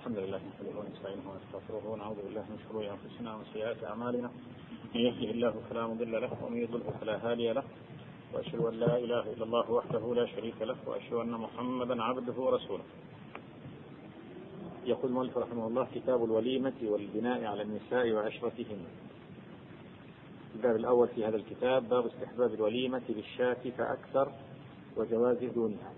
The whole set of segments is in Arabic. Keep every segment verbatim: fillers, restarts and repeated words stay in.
الحمد لله نحمده ونستعينه ونستغفره ونعوذ بالله من شرور انفسنا ومن سيئات اعمالنا. من يهده الله فلا مضل له ومن يضلل فلا هادي له، واشهد ان لا اله الا الله وحده لا شريك له، واشهد ان محمدا عبده ورسوله. يقول المؤلف رحمه الله: كتاب الوليمة والبناء على النساء وعشرتهن. الباب الأول في هذا الكتاب باب استحباب الوليمة بالشاة فأكثر وجواز دونها.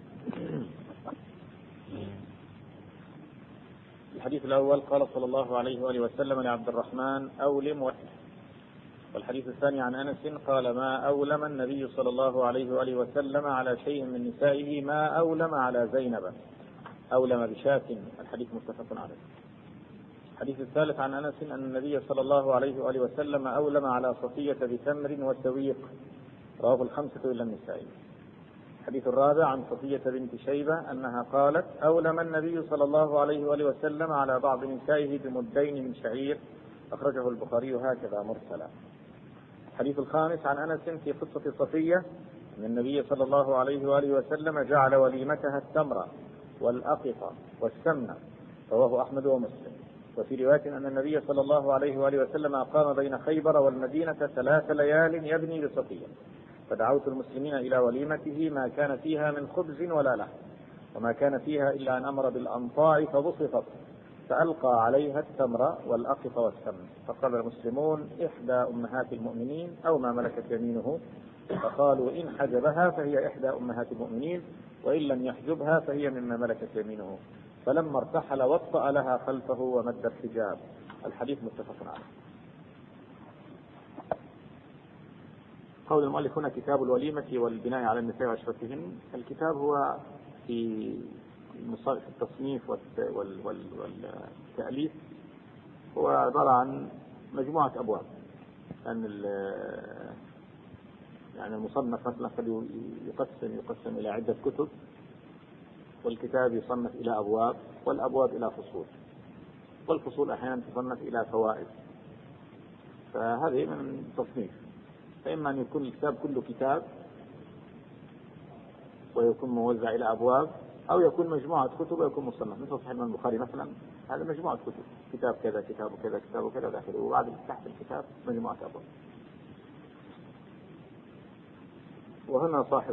الحديث الأول: قال صلى الله عليه وآله وسلم لعبد الرحمن: أولم وحده. والحديث الثاني عن أنس قال: ما أولم النبي صلى الله عليه وآله وسلم على شيء من نسائه ما أولم على زينب، أولم بشاة. الحديث متفق عليه. الحديث الثالث عن أنس أن النبي صلى الله عليه وآله وسلم أولم على صفية بتمر وسويق، رواه الخمسة إلا النسائي. الحديث الرابع عن صفية بنت شيبة أنها قالت: أولم النبي صلى الله عليه وآله وسلم على بعض نسائه بمدين من شعير، أخرجه البخاري هكذا مرسلا. الحديث الخامس عن أنس في قصة صفية أن النبي صلى الله عليه وآله وسلم جعل وليمتها التمر والأقط والسمن، رواه أحمد ومسلم. وفي رواية أن النبي صلى الله عليه وآله وسلم أقام بين خيبر والمدينة ثلاث ليال يبني لصفية، فدعوت المسلمين إلى وليمته ما كان فيها من خبز ولا لحم، وما كان فيها إلا أن أمر بالأنطاع فبسطت، فألقى عليها التمر والأقط والسمن، فقال المسلمون: إحدى أمهات المؤمنين أو ما ملكت يمينه، فقالوا: إن حجبها فهي إحدى أمهات المؤمنين، وإن لم يحجبها فهي مما ملكت يمينه. فلما ارتحل وطأ لها خلفه ومد الحجاب. الحديث متفق عليه. قول المؤلف هنا: كتاب الوليمة والبناء على النساء وعشرتهن. الكتاب هو في التصنيف والتأليف هو عبارة عن مجموعة أبواب، أن يعني المصنف مثلا قد يقسم يقسم إلى عدة كتب، والكتاب يصنف إلى أبواب، والأبواب إلى فصول، والفصول أحيانا تصنف إلى فوائد. فهذه من التصنيف، فإما أن يكون الكتاب كله كتاب ويكون موزع إلى أبواب، أو يكون مجموعة كتب ويكون مصنف، مثل صحيح الإمام البخاري مثلا، هذا مجموعة كتب، كتاب كذا كتاب وكذا كتاب وكذا داخله، وبعد تحت الكتاب مجموعة أبواب. وهنا صاحب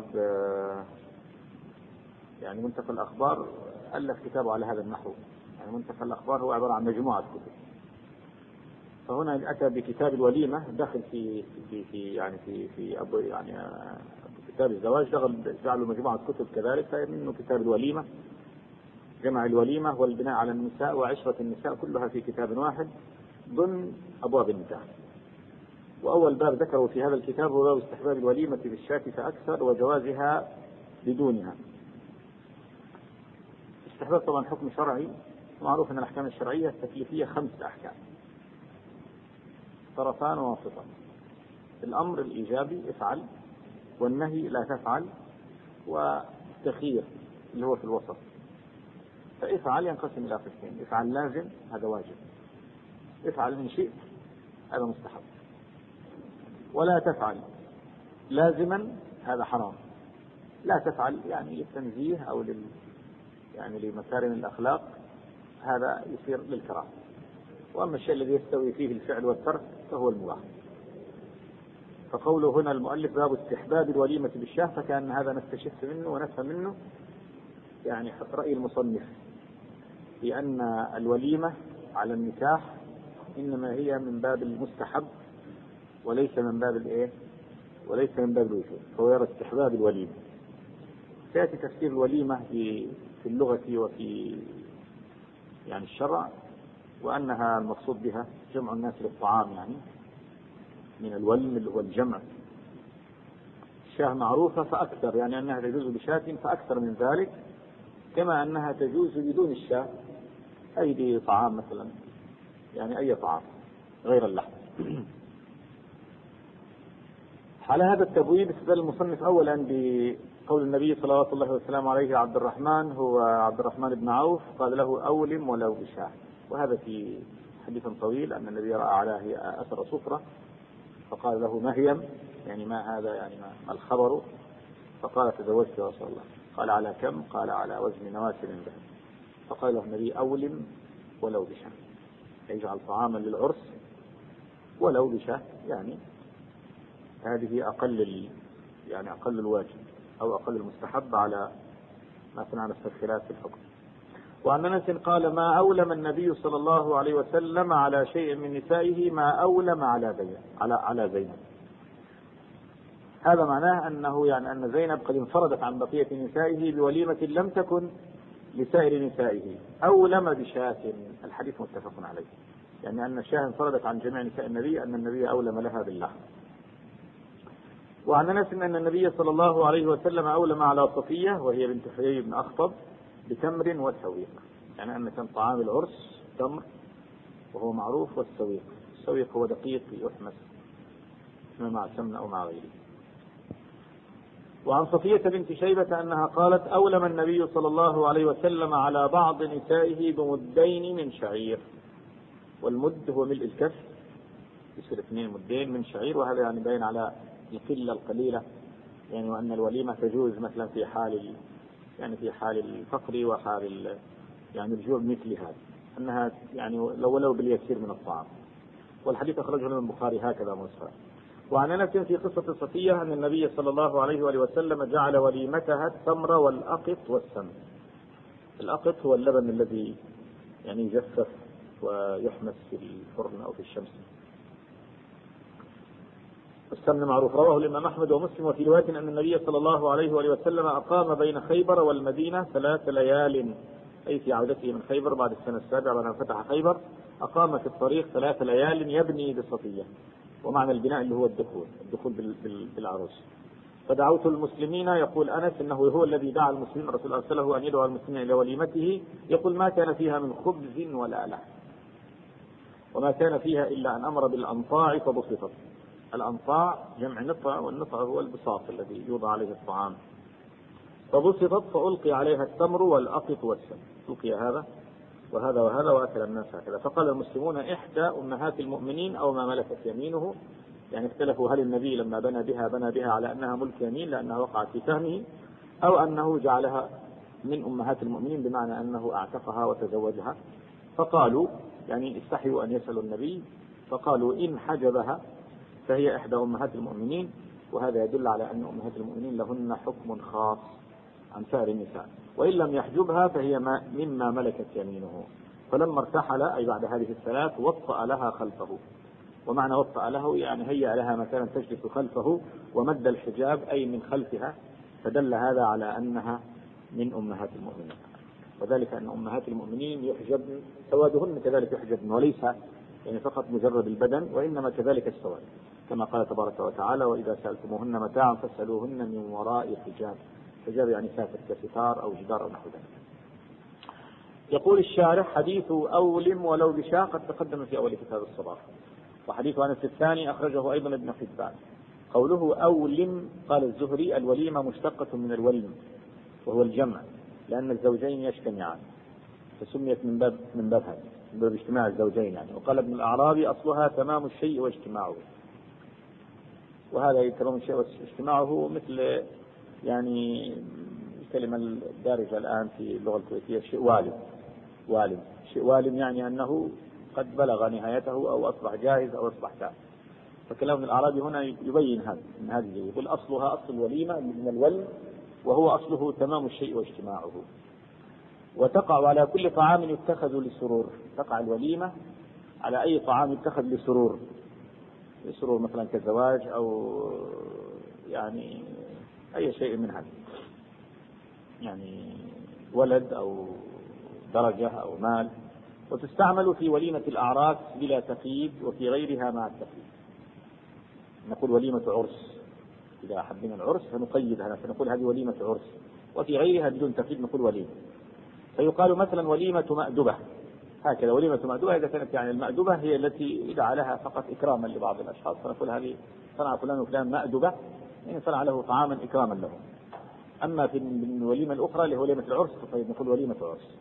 يعني منتقى الأخبار ألف كتابه على هذا النحو، يعني منتقى الأخبار هو عبارة عن مجموعة كتب، فهنا أتى بكتاب الوليمة داخل في في في يعني في في أبو يعني كتاب الزواج دخل جعلوا مجموعة كتب كذلك، فمنه كتاب الوليمة، جمع الوليمة والبناء على النساء وعشرة النساء، كلها في كتاب واحد ضمن أبواب النكاح. وأول باب ذكروا في هذا الكتاب هو باب استحباب الوليمة بالشاة فأكثر وجوازها بدونها. استحباب طبعا حكم شرعي، معروف أن الأحكام الشرعية التكليفية خمس أحكام، طرفان ووسطان. الأمر الإيجابي افعل، والنهي لا تفعل، والتخيير اللي هو في الوسط. فافعل ينقسم إلى قسمين: افعل لازم هذا واجب، افعل إن شئت هذا مستحب، ولا تفعل لازما هذا حرام. لا تفعل يعني للتنزيه أو لل يعني لمكارم الأخلاق، هذا يصير للكراهة. وأما الشيء الذي يستوي فيه الفعل والترك فهو المباح. فقوله هنا المؤلف باب استحباب الوليمة بالشاة، فكان هذا نستشف منه ونفهم منه يعني رأي المصنف في أن الوليمة على النكاح إنما هي من باب المستحب وليس من باب الإيه وليس من باب الوجوب، فهو يرى استحباب الوليمة. سيأتي تفسير الوليمة في في اللغة وفي يعني الشرع، وأنها المقصود بها جمع الناس للطعام، يعني من الولم والجمع. الشاة معروفة فأكثر، يعني أنها تجوز بشاة فأكثر من ذلك، كما أنها تجوز بدون الشاة، أي طعام مثلا، يعني أي طعام غير اللحم. على هذا التبويب استدل المصنف أولا بقول النبي صلى الله عليه وسلم عليه عبد الرحمن، هو عبد الرحمن بن عوف، قال له: أولم ولو بشاة. وهذا في حديث طويل أن النبي رأى على أثر صفرة فقال له: ما هي؟ يعني ما هذا، يعني ما الخبر؟ فقال: تزوجت يا رسول الله. قال: على كم؟ قال: على وزن نواسل ذهب. فقال له النبي: أولم ولو بشاة، يجعل طعاما للعرس ولو بشاة، يعني هذه أقل يعني أقل الواجب أو أقل المستحب على ما سمعنا في الخلاف في الحكم. وعن أنس قال ما أولم النبي صلى الله عليه وسلم على شيء من نسائه ما أولم على زينب على على زينب. هذا معناه أنه يعني أن زينب قد انفردت عن بقية نسائه بوليمة لم تكن لسائر نسائه، أولم بشاة. الحديث متفق عليه، يعني أن الشاة انفردت عن جميع نساء النبي، أن النبي أولم لها باللحم. وعن أنس أن النبي صلى الله عليه وسلم أولم على صفية وهي بنت حيي بن أخطب بتمر وسويق، يعني أن كان طعام العرس تمر وهو معروف، والسويق السويق هو دقيق يحمس مع سمن أو مع غيره. وعن صفية بنت شيبة أنها قالت أولم النبي صلى الله عليه وسلم على بعض نسائه بمدين من شعير، والمد هو ملء الكف، يصير اثنين مدين من شعير، وهذا يعني باين على القلة القليلة، يعني وأن الوليمة تجوز مثلا في حال يعني في حال الفقر وحال يعني الجوع مثل هذا، أنها يعني لو ولو باليسير من الطعام. والحديث أخرجه من البخاري هكذا موسى. وعن أنس في قصة صفية أن النبي صلى الله عليه وآله وسلم جعل وليمتها التمر والأقط والسمن. الأقط هو اللبن الذي يعني يجفف ويحمس في الفرن أو في الشمس. السمن معروف. رواه الإمام أحمد ومسلم وفي رواية أن النبي صلى الله عليه وآله وسلم أقام بين خيبر والمدينة ثلاث ليال، أي في عودته من خيبر بعد السنة السابعة بعد أن فتح خيبر، أقام في الطريق ثلاث ليال يبني بصفية، ومعنى البناء اللي هو الدخول الدخول بالعروس. فدعوت المسلمين، يقول أنس إنه هو الذي دعا المسلمين، الرسول أرسله أن يدعو المسلمين إلى وليمته، يقول ما كان فيها من خبز ولا لحم، وما كان فيها إلا أن أمر بالأنطاع فبسطت. الأنطاع جمع نطع، والنطع هو البساط الذي يوضع عليه الطعام، فبسطت فألقي عليها التمر والأقط والسمن، ألقي هذا وهذا وهذا وأكل الناس هكذا. فقال المسلمون إحدى أمهات المؤمنين أو ما ملكت يمينه، يعني اختلفوا هل النبي لما بنى بها بنى بها على أنها ملك يمين لأنها وقعت في فهمه، أو أنه جعلها من أمهات المؤمنين بمعنى أنه أعتقها وتزوجها. فقالوا يعني استحيوا أن يسألوا النبي، فقالوا إن حجبها فهي إحدى أمهات المؤمنين، وهذا يدل على أن أمهات المؤمنين لهن حكم خاص عن سائر النساء، وإن لم يحجبها فهي مما ملكت يمينه. فلما ارتحل أي بعد هذه الثلاث وطأ لها خلفه، ومعنى وطأ له يعني هيأ لها مكانا تجلس خلفه، ومد الحجاب أي من خلفها، فدل هذا على أنها من أمهات المؤمنين، وذلك أن أمهات المؤمنين يحجبن سوادهن كذلك يحجبن، وليس يعني فقط مجرد البدن، وإنما كذلك السواد، كما قال تبارك وتعالى وإذا سألتموهن متاعا فاسألوهن من وراء حجاب. حجاب يعني سافر كستار أو جدار أو نحو ذلك. يقول الشارح حديث أولم ولو بشاة قد تقدم في أول كتاب الصباح، وحديث أنس الثاني أخرجه أيضا ابن حبان. قوله أولم قال الزهري الوليمة مشتقة من الولم وهو الجمع، لأن الزوجين يجتمعان فسميت من باب من باب هذا من باب اجتماع الزوجين يعني. وقال ابن الأعرابي أصلها تمام الشيء واجتماعه، وهذا تمام الشيء واجتماعه مثل يعني الكلمة الدارجة الآن في اللغة الكويتية شيء والم. والم شيء والم يعني أنه قد بلغ نهايته أو أصبح جاهز أو أصبح تام. فكلام الأعرابي هنا يبين هذا من هذه، يقول أصلها أصل الوليمة من الولم، وهو أصله تمام الشيء واجتماعه. وتقع على كل طعام يتخذ لسرور، تقع الوليمة على أي طعام يتخذ لسرور، لسرور مثلا كالزواج أو يعني أي شيء من هذا، يعني ولد أو درجة أو مال. وتستعمل في وليمة الأعراس بلا تقييد، وفي غيرها مع التقييد. نقول وليمة عرس، إذا حبينا العرس فنقيدها فنقول هذه وليمة عرس، وفي غيرها بدون تقييد نقول وليمة. فيقال مثلا وليمة مأدبة، هكذا وليمة مأدبة إذا كانت يعني المأدبة هي التي يدعى لها فقط إكراما لبعض الأشخاص، فنقول هذه صنع فلان وفلان مأدبة، يعني صنع له طعاما إكراما له. أما في الوليمة الأخرى اللي هو وليمة العرس فطيب نقول وليمة عرس.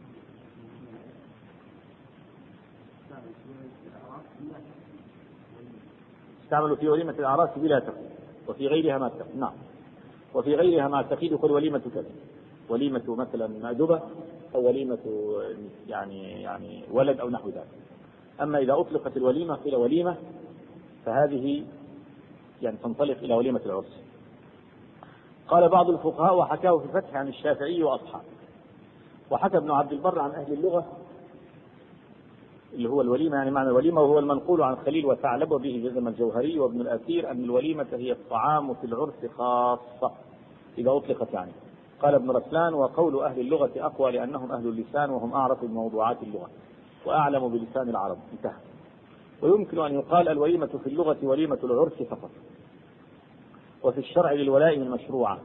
استعملوا في وليمة الأعراس بلا تقييد، وفي غيرها ما تقييد. نعم، وفي غيرها ما تقييد يقول وليمة كذا، وليمة مثلا مأدبة أو وليمة يعني يعني ولد أو نحو ذلك. أما إذا أطلقت الوليمة إلى وليمة فهذه يعني تنطلق إلى وليمة العرس. قال بعض الفقهاء وحكاه في الفتح عن الشافعي وأصحابه، وحكى ابن عبد البر عن أهل اللغة اللي هو الوليمة يعني معنى الوليمة، وهو المنقول عن خليل وثعلب وبه جزم الجوهري وابن الأثير أن الوليمة هي الطعام في العرس خاصة إذا أطلقت يعني. قال ابن رسلان وقول أهل اللغة أقوى لأنهم أهل اللسان وهم أعرف بموضوعات اللغة وأعلم بلسان العرب. انتهى. ويمكن أن يقال الوليمة في اللغة وليمة العرس فقط، وفي الشرع للولائم المشروعة.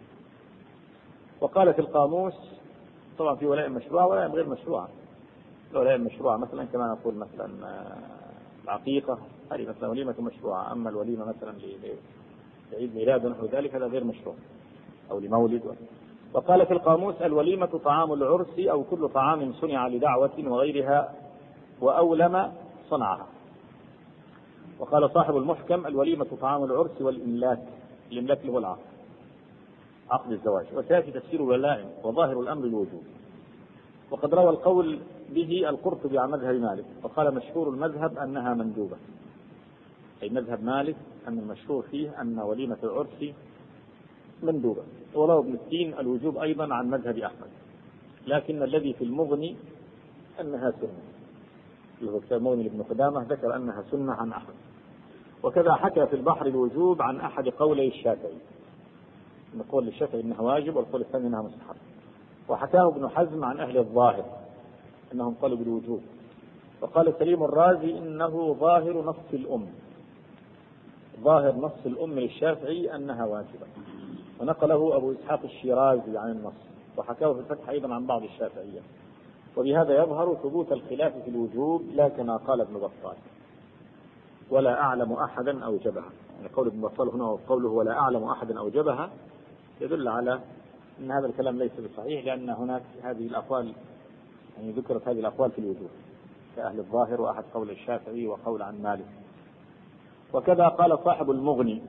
وقال في القاموس طبعا في ولائم مشروعة وولائم غير مشروعة. الولائم مشروعة مثلا كما نقول مثلا العقيقة هذه مثلا وليمة مشروعة، أما الوليمة مثلا لعيد ميلاد ونحو ذلك هذا غير مشروع، أو لمولد. وقال في القاموس الوليمة طعام العرس أو كل طعام صنع لدعوة وغيرها وأولم صنعها. وقال صاحب المحكم الوليمة طعام العرس والإملاك، الإملاك اللي هو العقد، عقد الزواج. وسيأتي تفسير الولائم وظاهر الأمر الوجوب. وقد روى القول به القرطبي عن مذهب مالك، وقال مشهور المذهب أنها مندوبة، أي مذهب مالك أن المشهور فيه أن وليمة العرس مندوبة. وروى ابن التين الوجوب أيضا عن مذهب أحمد، لكن الذي في المغني أنها سنة، اللي في المغني لابن قدامة ذكر أنها سنة عن أحمد. وكذا حكى في البحر الوجوب عن أحد قولي الشافعي، من قول الشافعي أنها واجب والقول الثاني أنها مستحب. وحكاه ابن حزم عن أهل الظاهر أنهم قالوا بالوجوب. وقال سليم الرازي إنه ظاهر نص الأم، ظاهر نص الأم للشافعي أنها واجبة. ونقله أبو إسحاق الشيرازي عن النص، وحكاه في الفتح أيضا عن بعض الشافعية. وبهذا يظهر ثبوت الخلاف في الوجوب لا كما قال ابن بطال ولا أعلم أحدا أوجبها. يعني قول ابن بطال هنا وقوله ولا أعلم أحدا أوجبها يدل على أن هذا الكلام ليس بصحيح، لأن هناك هذه الأقوال يعني ذكرت هذه الأقوال في الوجوب كأهل الظاهر وأحد قول الشافعي وقول عن مالك. وكذا قال صاحب المغني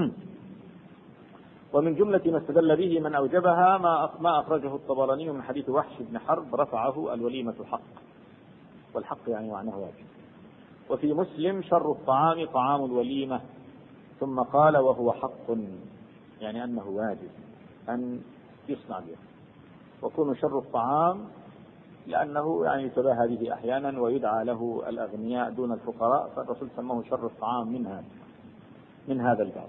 ومن جملة ما استدل به من أوجبها ما أخرجه الطبراني من حديث وحش بن حرب رفعه الوليمة حق، والحق يعني معناه واجب. وفي مسلم شر الطعام طعام الوليمة، ثم قال وهو حق، يعني أنه واجب أن يصنع به. وكون شر الطعام لأنه يعني يتباهى به أحيانا ويدعى له الأغنياء دون الفقراء، فالرسول سماه شر الطعام منها من هذا الباب.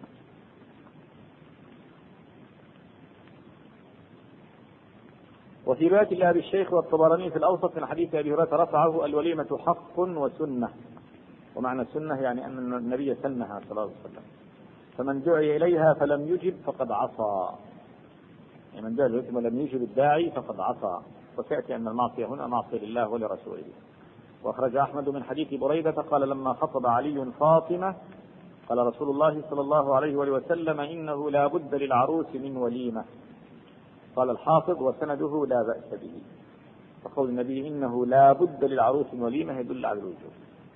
وفي رواية لأبي الشيخ والطبراني في الأوسط من حديث أبي هريرة رفعه الوليمة حق وسنة. ومعنى السنة يعني أن النبي سنها صلى الله عليه وسلم، فمن دعي إليها فلم يجب فقد عصى، يعني من دعي إليها ولم يجب الداعي فقد عصى. وسيأتي أن المعصية هنا معصية لله ولرسوله. وأخرج أحمد من حديث بريدة قال لما خطب علي فاطمة قال رسول الله صلى الله عليه وسلم إنه لا بد للعروس من وليمة. قال الحافظ وسنده لا بأس به. وقول النبي إنه لا بد للعروس من وليمة يدل على الوجوب.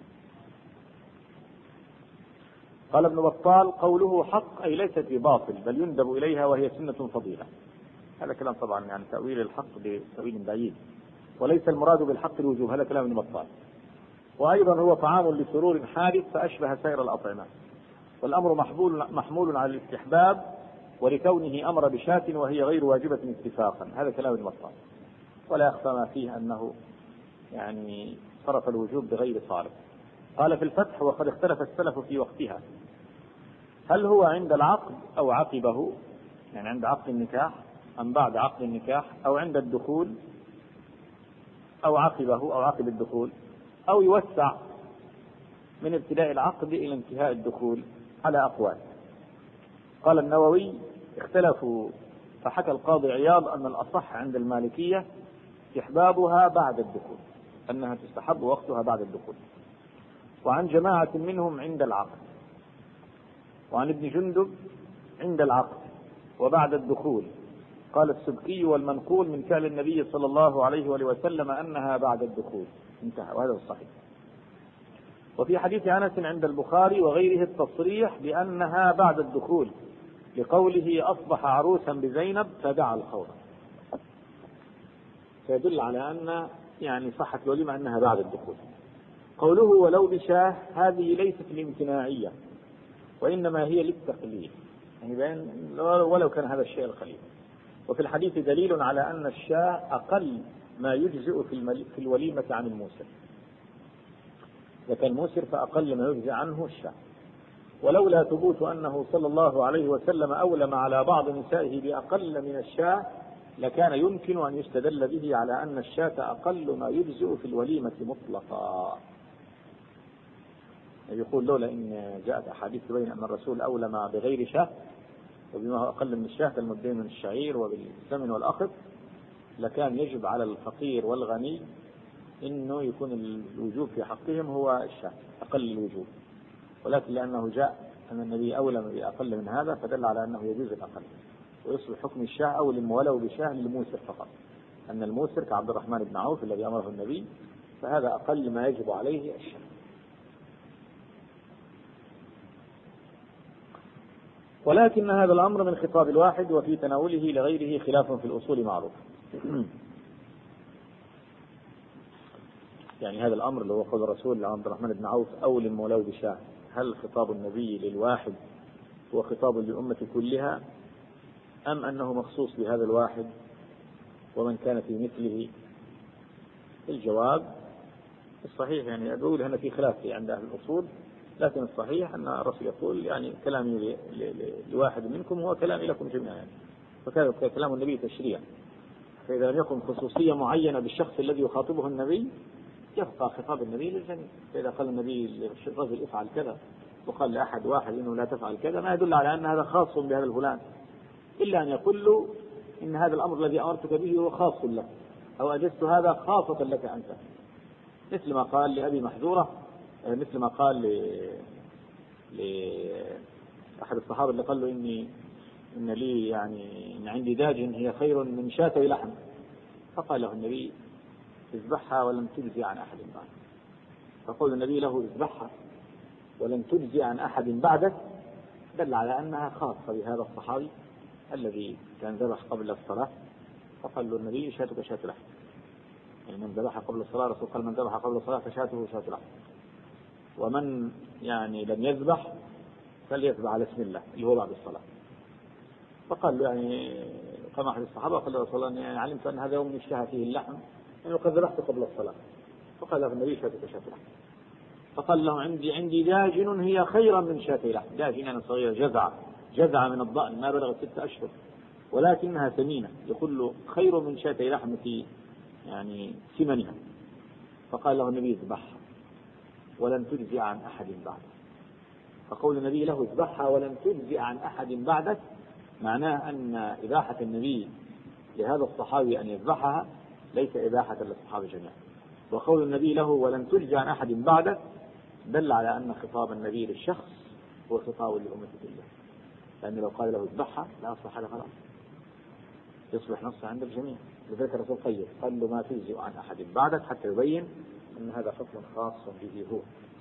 قال ابن بطال قوله حق أي ليست بباطل بل يندب إليها وهي سنة فضيلة. هذا كلام طبعا يعني تأويل الحق بتأويل بعيد، وليس المراد بالحق الوجوب، هذا كلام ابن بطال. وأيضا هو طعام لسرور حادث فأشبه سائر الأطعمة، والأمر محمول محمول على الاستحباب ولكونه أمر بشاة وهي غير واجبة اتفاقا. هذا كلام ابن بطال، ولا يخفى ما فيه أنه يعني صرف الوجوب بغير صارف. قال في الفتح وقد اختلف السلف في وقتها، هل هو عند العقد أو عقبه، يعني عند عقد النكاح أم بعد عقد النكاح، أو عند الدخول أو عقبه أو عقب الدخول، أو يوسع من ابتداء العقد إلى انتهاء الدخول، على أقوال. قال النووي اختلفوا، فحكى القاضي عياض أن الأصح عند المالكية استحبابها بعد الدخول، أنها تستحب وقتها بعد الدخول، وعن جماعة منهم عند العقد، وعن ابن جندب عند العقد وبعد الدخول. قال السبكي والمنقول من فعل النبي صلى الله عليه وآله وسلم أنها بعد الدخول، انتهى، وهذا الصحيح. وفي حديث أنس عند البخاري وغيره التصريح بأنها بعد الدخول لقوله أصبح عروسا بزينب فدعا الخوض. فيدل على أن يعني صحة الوليمة أنها بعد الدخول. قوله ولو بشاه هذه ليست الامتناعية، وإنما هي للتقليل، يعني بين ولو كان هذا الشيء القليل. وفي الحديث دليل على أن الشاه أقل ما يجزئ في الوليمة عن الموسر، إذا كان موسر فأقل ما يجزئ عنه الشاه. ولولا ثبوت أنه صلى الله عليه وسلم أولم على بعض نسائه بأقل من الشاه لكان يمكن أن يستدل به على أن الشاة أقل ما يجزئ في الوليمة مطلقا. يقول لولا إن جاءت أحاديث تبين أن الرسول أولم بغير شاه وبما هو أقل من الشاه كالمدين من الشعير وبالثمن والأخذ لكان يجب على الفقير والغني إنه يكون الوجوب في حقهم هو الشاه أقل الوجوب، ولكن لأنه جاء أن النبي أولم بأقل من هذا فدل على أنه يجوز الأقل، ويصبح حكم الشاه أولم ولو بشاه للموسر فقط، أن الموسر كعبد الرحمن بن عوف الذي أمره النبي فهذا أقل ما يجب عليه الشاه. ولكن هذا الأمر من خطاب الواحد وفي تناوله لغيره خلاف في الأصول معروف. يعني هذا الأمر اللي هو قول الرسول لعبد الرحمن بن عوف أولم ولو بشاه، هل خطاب النبي للواحد هو خطاب للأمة كلها أم أنه مخصوص بهذا الواحد ومن كان في مثله؟ الجواب الصحيح يعني أقول هنا في خلاف عند أهل الأصول، لكن الصحيح أن الرسول يقول يعني كلامي لواحد منكم هو كلامي لكم جميعا، يعني فكان كلام النبي تشريع، فإذا لم يكن خصوصية معينة بالشخص الذي يخاطبه النبي يبقى خطاب النبي للجميع. فإذا قال النبي للرجل افعل كذا وقال لأحد واحد إنه لا تفعل كذا ما يدل على أن هذا خاص بهذا الفلان، إلا أن يقول له إن هذا الأمر الذي أمرتك به هو خاص لك أو أجزت هذا خاصة لك أنت، مثل ما قال لأبي محذورة، مثل ما قال لأحد الصحابة اللي قال له إني إن لي يعني إن عندي داج هي خير من شاتي لحم، فقال له النبي اذبحها ولن تجزي عن أحد بعدك. فقول النبي له اذبحها ولن تجزي عن أحد بعدك دل على أنها خاصة بهذا الصحابي الذي كان ذبح قبل الصلاة، فقال له النبي شاتك شات لحم، يعني من ذبح قبل الصلاة الرسول قال من ذبح قبل الصلاة فشاته شات لحم، ومن يعني لم يذبح فليذبح على اسم الله اللي هو بعد الصلاة. فقال له يعني قام أحد الصحابة قال له رسول الله يعني علمت أن هذا يوم اشتهى فيه اللحم أنه قد ذبحت قبل الصلاة، فقال له النبي شاتك شات لحم، فقال له عندي عندي داجن هي خيرا من شاتي لحم، داجن أنا صغيرة جزعة جزعة من الضأن ما بلغت ستة أشهر ولكنها ثمينة، يقول له خير من شاتي لحم في يعني ثمنها، فقال له النبي اذبحها ولن تجزي عن أحد بعدك. فقول النبي له اذبحها ولن تجزي عن أحد بعدك معناه أن إباحة النبي لهذا الصحابي أن يذبحها ليس إباحة للصحابة جميعا، وقول النبي له ولن تجزي عن أحد بعدك دل على أن خطاب النبي للشخص هو خطاب للأمة كلها، لأن لو قال له اذبحها لا أصبح هذا خلاص يصبح نص عند الجميع. لذلك الرسول قيد قال له ما تجزي عن أحد بعدك حتى يبين أن هذا حكم خاص به هو.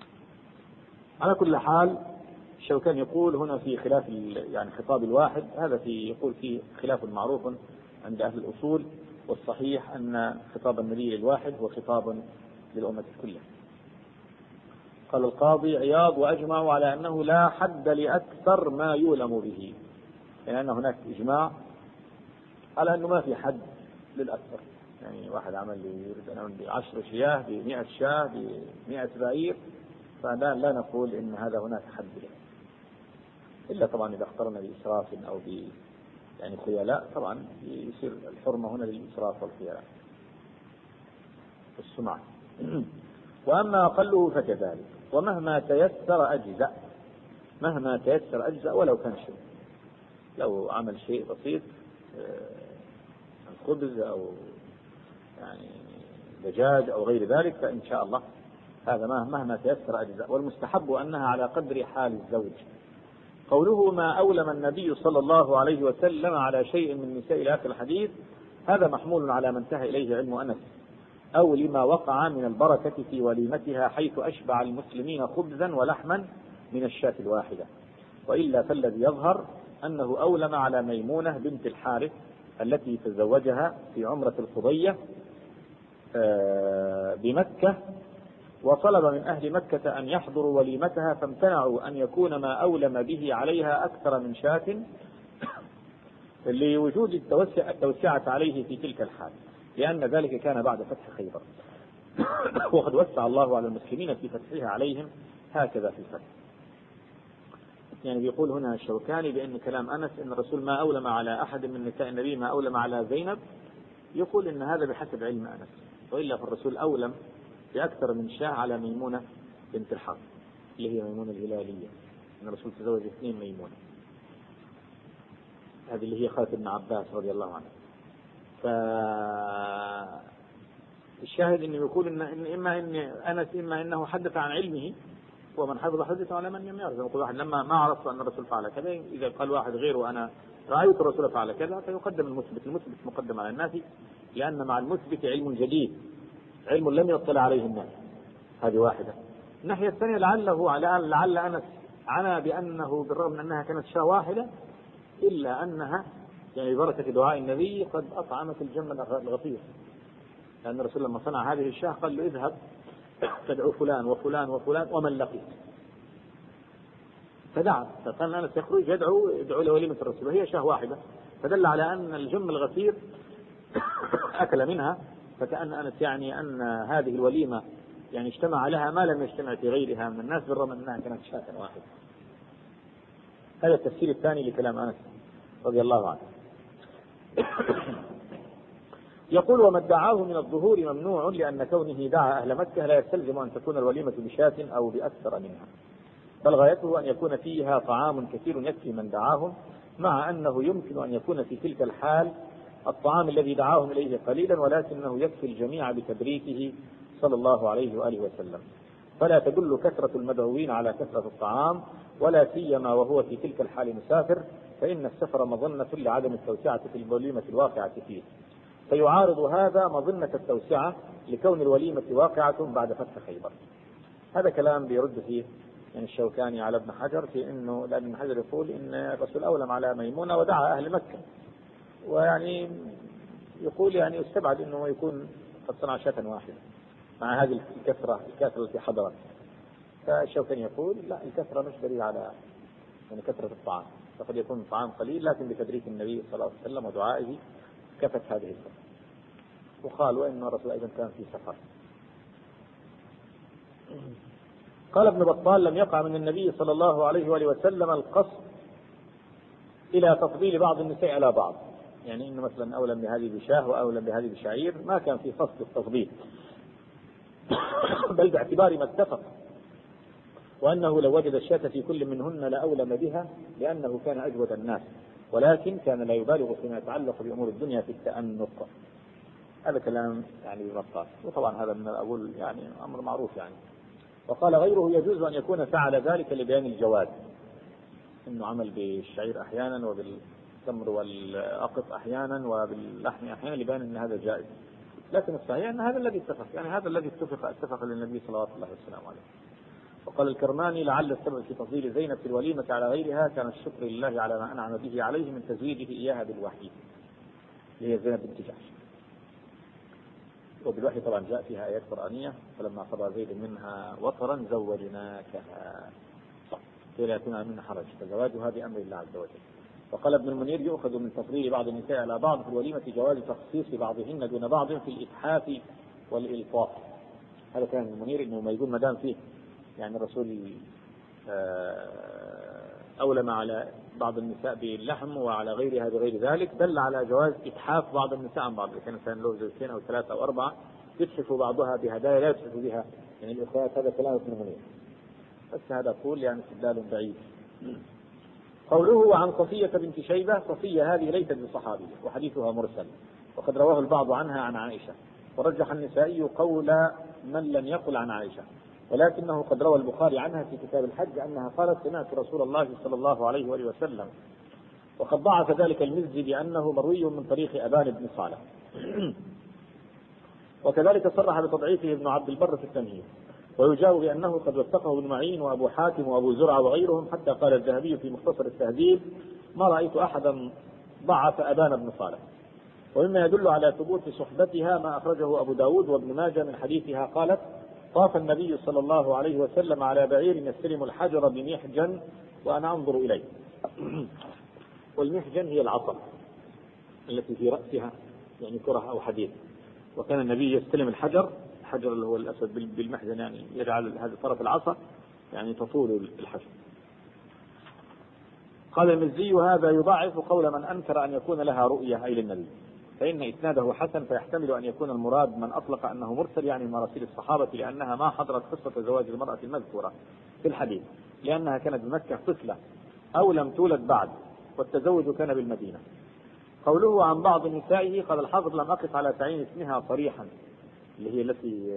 على كل حال الشوكاني يقول هنا في خلاف يعني خطاب الواحد هذا في يقول فيه خلاف معروف عند أهل الأصول، والصحيح أن خطاب النبي للواحد هو خطاب للأمة كلها. قال القاضي عياض وأجمعوا على أنه لا حد لأكثر ما يولم به، يعني أن هناك إجماع على أنه ما في حد للأكثر، يعني واحد عمل يريد أن يعمل بعشر شياه بمئة شاه بمئة بعير فلا لا نقول إن هذا هناك حد له، إلا طبعا إذا اخترنا بإسراف أو ب يعني خيلاء طبعا يصير الحرمة هنا للإسراف والخيلاء السمعة. وأما أقله فكذلك، ومهما تيسر أجزأ، مهما تيسر أجزأ ولو كان شيء، لو عمل شيء بسيط خبز أو يعني دجاج أو غير ذلك فإن شاء الله هذا مهما تيسر أجزاء. والمستحب أنها على قدر حال الزوج. قوله ما أولم النبي صلى الله عليه وسلم على شيء من نساء إلى آخر الحديث هذا محمول على ما انتهى إليه علم أنس أو لما وقع من البركة في وليمتها حيث أشبع المسلمين خبزا ولحما من الشاة الواحدة، وإلا فالذي يظهر أنه أولم على ميمونة بنت الحارث التي تزوجها في عمرة القضية بمكة وطلب من أهل مكة أن يحضروا وليمتها، فامتنعوا أن يكون ما أولم به عليها أكثر من شاة لوجود التوسعة عليه في تلك الحال، لأن ذلك كان بعد فتح خيبر، وقد وسع الله على المسلمين في فتحها عليهم هكذا في الفتح. يعني بيقول هنا الشوكاني بأن كلام أنس إن الرسول ما أولم على أحد من نساء النبي ما أولم على زينب، يقول إن هذا بحسب علم أنس، وإلا فالرسول أولم بأكثر من شاة على ميمونة بنت الحق اللي هي ميمونة الهلالية، إن الرسول تزوج اثنين ميمونة، هذه اللي هي خالة ابن عباس رضي الله عنه. فالشاهد إنه يقول إن, إن إما إن أنس إما إنه حدث عن علمه، ومن حفظ حدث على من لم يعرف. يقول واحد لما ما عرفت أن الرسول فعل كذا، إذا قال واحد غيره أنا رأيت الرسول فعل كذا، فيقدم المثبت، المثبت مقدم على النافي، لأن مع المثبت علم جديد، علم لم يطلع عليه الناس. هذه واحدة. الناحية الثانية لعله على لعل أنس عنا بأنه بالرغم من أنها كانت شاة واحدة إلا أنها يعني ببركة دعاء النبي قد أطعمت الجمل الغفير، لأن الرسول لما صنع هذه الشاة قال له اذهب تدعو فلان وفلان وفلان ومن لقيت، فدعا، فكان أنس يخرج يدعو يدعو لوليمة الرسول وهي شاة واحدة، فدل على أن الجم الغفير أكل منها، فكأن أنس يعني أن هذه الوليمة يعني اجتمع لها ما لم يجتمع في غيرها من الناس بالرغم أنها كانت شاة واحدة. هذا التفسير الثاني لكلام أنس رضي الله عنه. يقول وما ادعاه من الظهور ممنوع، لأن كونه دعا أهل مكة لا يستلزم أن تكون الوليمة بشاة أو بأكثر منها، بل غايته أن يكون فيها طعام كثير يكفي من دعاهم، مع أنه يمكن أن يكون في تلك الحال الطعام الذي دعاهم إليه قليلا، ولكنه يكفي الجميع بتبريكه صلى الله عليه وآله وسلم، فلا تدل كثرة المدعوين على كثرة الطعام، ولا سيما وهو في تلك الحال مسافر، فإن السفر مظنة لعدم التوسعة في الوليمة الواقعة فيه، فيعارض هذا مظنة التوسعة لكون الوليمة واقعة بعد فتح خيبر. هذا كلام بيرد فيه يعني الشوكاني على ابن حجر في انه، لأن ابن حجر يقول ان الرسول اولم على ميمونة ودعا اهل مكة، ويعني يقول يعني يستبعد انه يكون قد صنع شاة واحدة مع هذه الكثرة الكثرة التي حضرت. فالشوكاني يقول لا، الكثرة مش دليل على يعني كثرة الطعام، فقد يكون الطعام قليل لكن بتبريك النبي صلى الله عليه وسلم ودعائه كفت هذه الكثرة. وقال وإن الرسول أيضا كان في سفر. قال ابن بطال لم يقع من النبي صلى الله عليه وآله وسلم القصد إلى تفضيل بعض النساء على بعض، يعني إنه مثلا أولم بهذه بشاه وأولم بهذه بشعير، ما كان في قصد التفضيل، بل باعتبار ما اتفق، وأنه لو وجد الشاة في كل منهن لأولم بها لأنه كان أجود الناس، ولكن كان لا يبالغ فيما يتعلق بأمور الدنيا في التأنق. هذا كلام يعني بطال، وطبعا هذا من أقول يعني أمر معروف يعني. وقال غيره يجوز أن يكون فعل ذلك لبيان الجواز، إنه عمل بالشعير أحيانا وبالتمر والأقط أحيانا وباللحم أحيانا لبيان أن هذا جائز، لكن الصحيح أن هذا الذي اتفق، يعني هذا الذي اتفق اتفق للنبي صلى الله عليه وسلم. وقال الكرماني لعل السبب في تفضيل زينب في الوليمة على غيرها كان الشكر لله على ما أنعم به عليه من تزويجه إياها بالوحي، اللي هي زينب بنت جحش. وبالوحي طبعا جاء فيها آيات قرآنية، فلما قضى زيد منها وطرا زوجناكها كي لا يكون منها حرج، فزواجها بأمر الله عز وجل. وقال ابن المنير يؤخذ من تفضيل بعض النساء على بعض في الوليمة جواز تخصيص بعضهن دون بعض في الإتحاف والإلطاف. هذا كان المنير إنه ما يقول ما دام فيه يعني الرسول أولم على بعض النساء باللحم وعلى غيرها بغير ذلك، دل على جواز إتحاف بعض النساء عن بعض، كان كان له زوجتين أو ثلاثة أو أربعة يتحف بعضها بهدايا لا يتحف بها يعني الأخوات. هذا كلام ابن المنير، بس هذا أقول يعني استدلال بعيد. قوله عن صفية بنت شيبة، صفية هذه ليست بصحابية وحديثها مرسل، وقد رواه البعض عنها عن عائشة، ورجح النسائي قول من لم يقل عن عائشة، ولكنه قد روى البخاري عنها في كتاب الحج أنها قالت سمعت رسول الله صلى الله عليه وآله وسلم، وقد ضعف ذلك المزي بأنه مروي من طريق أبان بن صالح. وكذلك صرح بتضعيفه ابن عبد البر في التمهيد، ويجاوب بأنه قد وثقه ابن معين وأبو حاتم وأبو زرعة وغيرهم، حتى قال الذهبي في مختصر التهذيب ما رأيت أحدا ضعف أبان بن صالح. ومما يدل على ثبوت صحبتها ما أخرجه أبو داود وابن ماجه من حديثها قالت: طاف النبي صلى الله عليه وسلم على بعير يستلم الحجر بمحجن وأنا أنظر إليه. والمحجن هي العصا التي في رأسها يعني كرة أو حديد، وكان النبي يستلم الحجر، الحجر اللي هو الأسود بالمحجن، يعني يجعل هذا طرف العصا يعني تطول الحجر. قال المزي: هذا يضاعف قول من أنكر أن يكون لها رؤية أي للنبي، فإن إسناده حسن، فيحتمل أن يكون المراد من أطلق أنه مرسل يعني مراسيل الصحابة، لأنها ما حضرت قصة زواج المرأة المذكورة في الحديث، لأنها كانت بمكة طفلة أو لم تولد بعد، والتزوج كان بالمدينة. قوله عن بعض نسائه، قال الحافظ: لم أقف على تعيين اسمها صريحا، اللي هي التي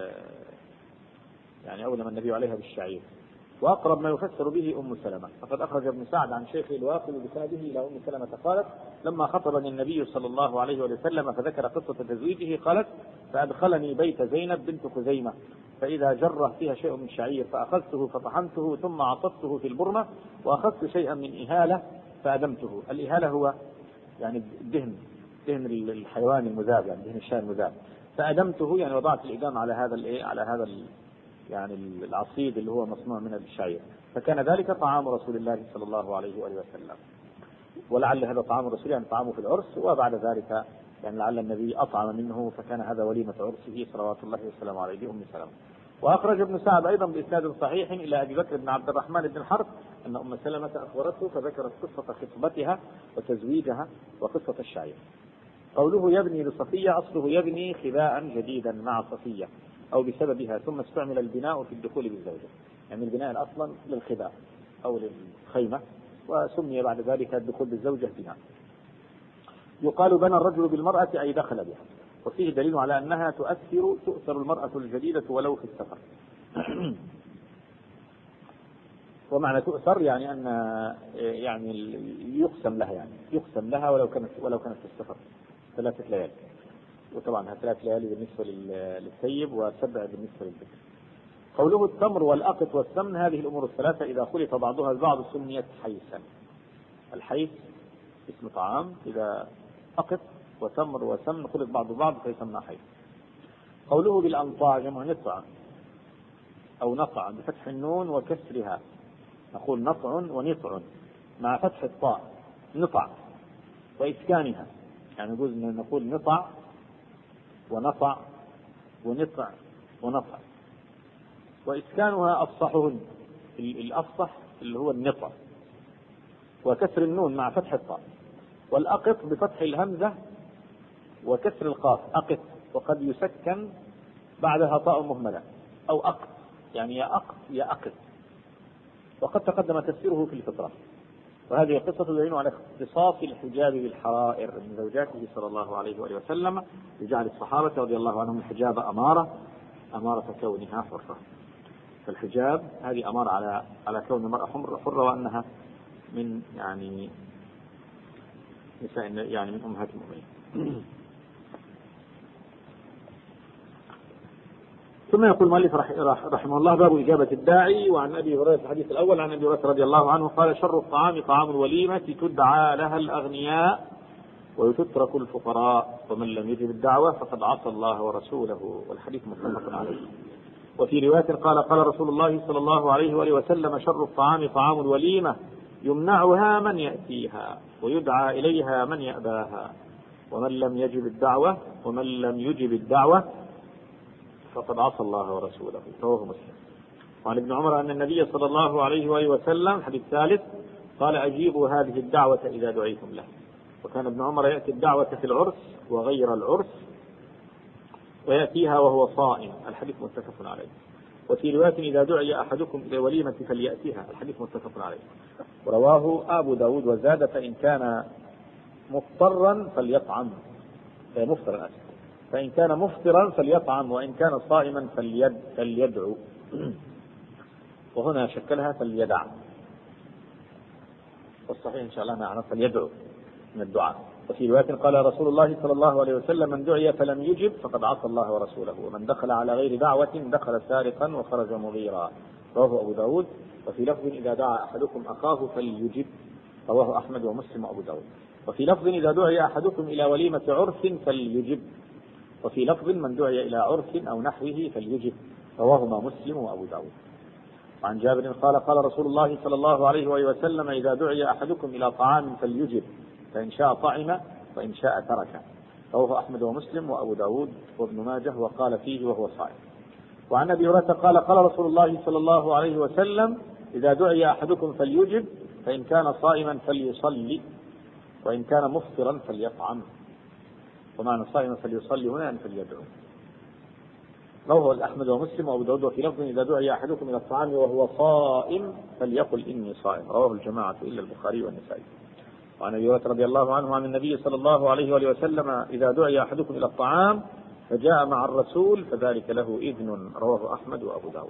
يعني أولم النبي عليها بالشعير، وأقرب ما يفسر به أم سلمة. فقد أخرج ابن سعد عن شيخ الواقل بسنده إلى أم سلمة قالت: لما خطبني النبي صلى الله عليه وسلم فذكر قصة تزويجه، قالت: فأدخلني بيت زينب بنت خزيمة، فإذا جره فيها شيء من شعير فأخذته فطحنته ثم عصفته في البرمة، وأخذت شيئا من إهالة فأدمته. الإهالة هو يعني الدهن، دهن الحيوان المذاب، يعني دهن الشاة المذاب. فأدمته يعني وضعت الإدام على هذا الإيه على هذا ال يعني العصيد اللي هو مصنوع من الشعير، فكان ذلك طعام رسول الله صلى الله عليه وآله وسلم. ولعل هذا طعام الرسول يعني طعامه في العرس، وبعد ذلك يعني لعل النبي أطعم منه، فكان هذا وليمة عرسه صلوات الله وسلامه عليه بأم سلمة. وأخرج ابن سعد أيضا بإسناد صحيح إلى أبي بكر بن عبد الرحمن بن حرب أن أم سلمة أخبرته، فذكرت قصة خطبتها وتزويجها وقصة الشعير. قوله يبني لصفية، أصله يبني خباء جديدا مع صفية أو بسببها، ثم استعمل البناء في الدخول بالزوجة، يعني البناء أصلا للخباء أو للخيمة، وسمي بعد ذلك الدخول بالزوجة بناء. يقال بنى الرجل بالمرأة أي دخل بها، وفيه دليل على أنها تؤثر تؤثر المرأة الجديدة ولو في السفر. ومعنى تؤثر يعني أن يعني يقسم لها، يعني يقسم لها ولو كانت ولو كانت في السفر ثلاثة ليالي، وطبعا ثلاث ليالي بالنسبة للسيب وسبع بالنسبة للبكر. قوله التمر والأقط والسمن، هذه الأمور الثلاثة إذا خلط بعضها البعض سميت حيثا. الحيث اسم طعام، إذا أقط وتمر وسمن خلط بعض بعض فيسمى حيث. قوله بالأنطاع جمع نطع أو نطع بفتح النون وكسرها، نقول نطع ونطع مع فتح الطاء نطع، وإسكانها يعني يجوز نقول نطع ونطع ونطع ونطع، وإسكانها أفصحهن، الأفصح اللي هو النطع، وكسر النون مع فتح الطاء. والأقط بفتح الهمزة وكسر القاف أقط، وقد يسكن بعدها طاء مهملة أو أقط، يعني يا أقط يا أقط، وقد تقدم تفسيره في الفطرة. وهذه قصة دليل على اختصاص الحجاب بالحرائر من زوجاته صلى الله عليه وآله وسلم، لجعل الصحابة رضي الله عنهم الحجاب أمارة أمارة كونها حرة. فالحجاب هذه أمارة على على كون المرأة حرة، وأنها من يعني نساء يعني من أمهات المؤمنين. ثم يقول المؤلف رحمه الله: باب إجابة الداعي. وعن أبي هريرة في الحديث الأول عن أبي هريرة رضي الله عنه قال: شر الطعام طعام الوليمة تدعى لها الأغنياء ويتترك الفقراء، ومن لم يجب الدعوة فقد عصى الله ورسوله. والحديث متفق عليه. وفي رواية قال: قال رسول الله صلى الله عليه وآله وسلم: شر الطعام طعام الوليمة يمنعها من يأتيها ويدعى إليها من يأباها، ومن لم يجب الدعوة ومن لم يجب الدعوة فقد عصى الله ورسوله. رواه مسلم. وعن ابن عمر أن النبي صلى الله عليه وآله وسلم حديث ثالث قال: أجيبوا هذه الدعوة إذا دعيتم له. وكان ابن عمر يأتي الدعوة في العرس وغير العرس، ويأتيها وهو صائم. الحديث متفق عليه. وفي رواية: إذا دعي أحدكم إلى وليمة فليأتيها. الحديث متفق عليه. ورواه أبو داود وزاد: فإن كان مضطرا فليطعم، مفطرا أسف، فإن كان مفطرا فليطعم، وإن كان صائما فليد فليدعو. وهنا شكلها فليدع، والصحيح إن شاء الله نعرف فليدعو من الدعاء. وفي رواية قال رسول الله صلى الله عليه وسلم: من دعي فلم يجب فقد عصى الله ورسوله، ومن دخل على غير دعوة دخل سارقا وخرج مغيرا. رواه أبو داود. وفي لفظ: إذا دعا أحدكم أخاه فليجب رواه أحمد ومسلم وأبو داود. وفي لفظ إذا دعي أحدكم إلى وليمة عرس فليجب. وفي لفظ من دعي إلى عرس أو نحوه فليجب، رواهما مسلم وأبو داود. وعن جابر قال قال رسول الله صلى الله عليه وآله وسلم إذا دعي أحدكم إلى طعام فليجب، فإن شاء طعم وإن شاء ترك، رواه أحمد ومسلم وأبو داود وابن ماجه وقال فيه وهو صائم. وعن أبي هريرة قال قال رسول الله صلى الله عليه وسلم إذا دعي أحدكم فليجب، فإن كان صائما فليصلي، وإن كان مفطرا فليطعم. ومعنى صائما فليصلي هنا أن فليدعو. رواه أحمد ومسلم وأبو داود. وفي لفظ إذا دعي أحدكم إلى الطعام وهو صائم فليقل إني صائم، رواه الجماعة إلا البخاري والنسائي. وعن أبي هريرة رضي الله عنه عن النبي صلى الله عليه وآله وسلم إذا دعي أحدكم إلى الطعام فجاء مع الرسول فذلك له إذن، رواه أحمد وأبو داود.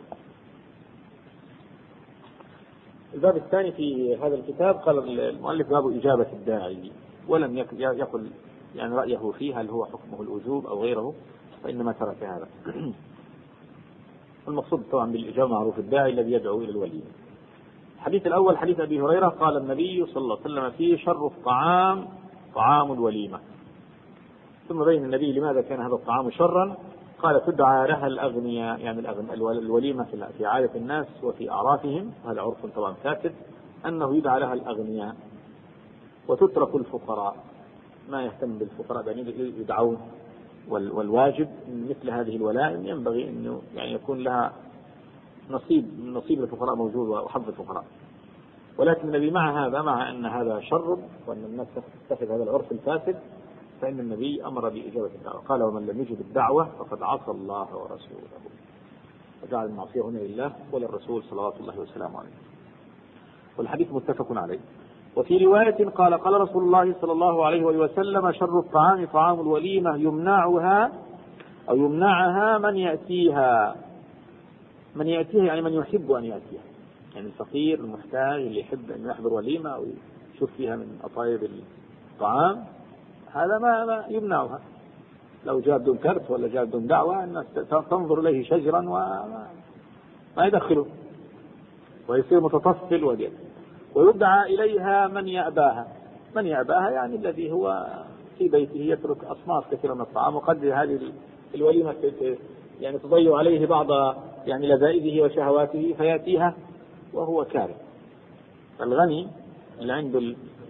الباب الثاني في هذا الكتاب قال المؤلف باب إجابة الداعي، ولم يقل يعني رأيه فيه هل هو حكمه الوجوب أو غيره، فإنما ترك هذا. المقصود طبعا بالإجابة معروف الداعي الذي يدعو إلى الوليمة. الحديث الأول حديث أبي هريرة قال النبي صلى الله عليه وسلم فيه شر الطعام طعام الوليمة. ثم بين النبي لماذا كان هذا الطعام شرا، قال تدعى لها الأغنياء، يعني الوليمة في عادة الناس وفي أعرافهم، هذا عرف طبعا فاسد أنه يدعى لها الأغنياء وتترك الفقراء، ما يهتم بالفقراء بأن يدعون. والواجب مثل هذه الولائم ينبغي أنه يعني يكون لها نصيب نصيب الفقراء موجود وحظ الفقراء. ولكن النبي مع هذا مع أن هذا شر وأن الناس تتخذ هذا العرف الفاسد، فإن النبي أمر بإجابة الدعوة، قال ومن لم يجب الدعوة فقد عصى الله ورسوله، فجعل المعصية هنا لله وللرسول صلوات الله وسلامه عليه. والحديث متفق عليه. وفي رواية قال قال رسول الله صلى الله عليه وسلم شر الطعام طعام الوليمة يمنعها أو يمنعها من يأتيها. من يأتيها يعني من يحب أن يأتيها، يعني الفقير المحتاج اللي يحب أن يحضر وليمة أو يشوف فيها من أطايب الطعام، هذا ما, ما يمنعها. لو جاء بدون كرت ولا جاء بدون دعوة الناس تنظر إليه شجرا وما ما يدخله ويصير متطفل وديل. ويدعى إليها من يأباها. من يأباها يعني الذي هو في بيته يترك أصناف كثيرة من الطعام، وقد هذه الوليمة يعني تضيع عليه بعض يعني لذائذه وشهواته فيأتيها وهو كاره. الغني اللي عنده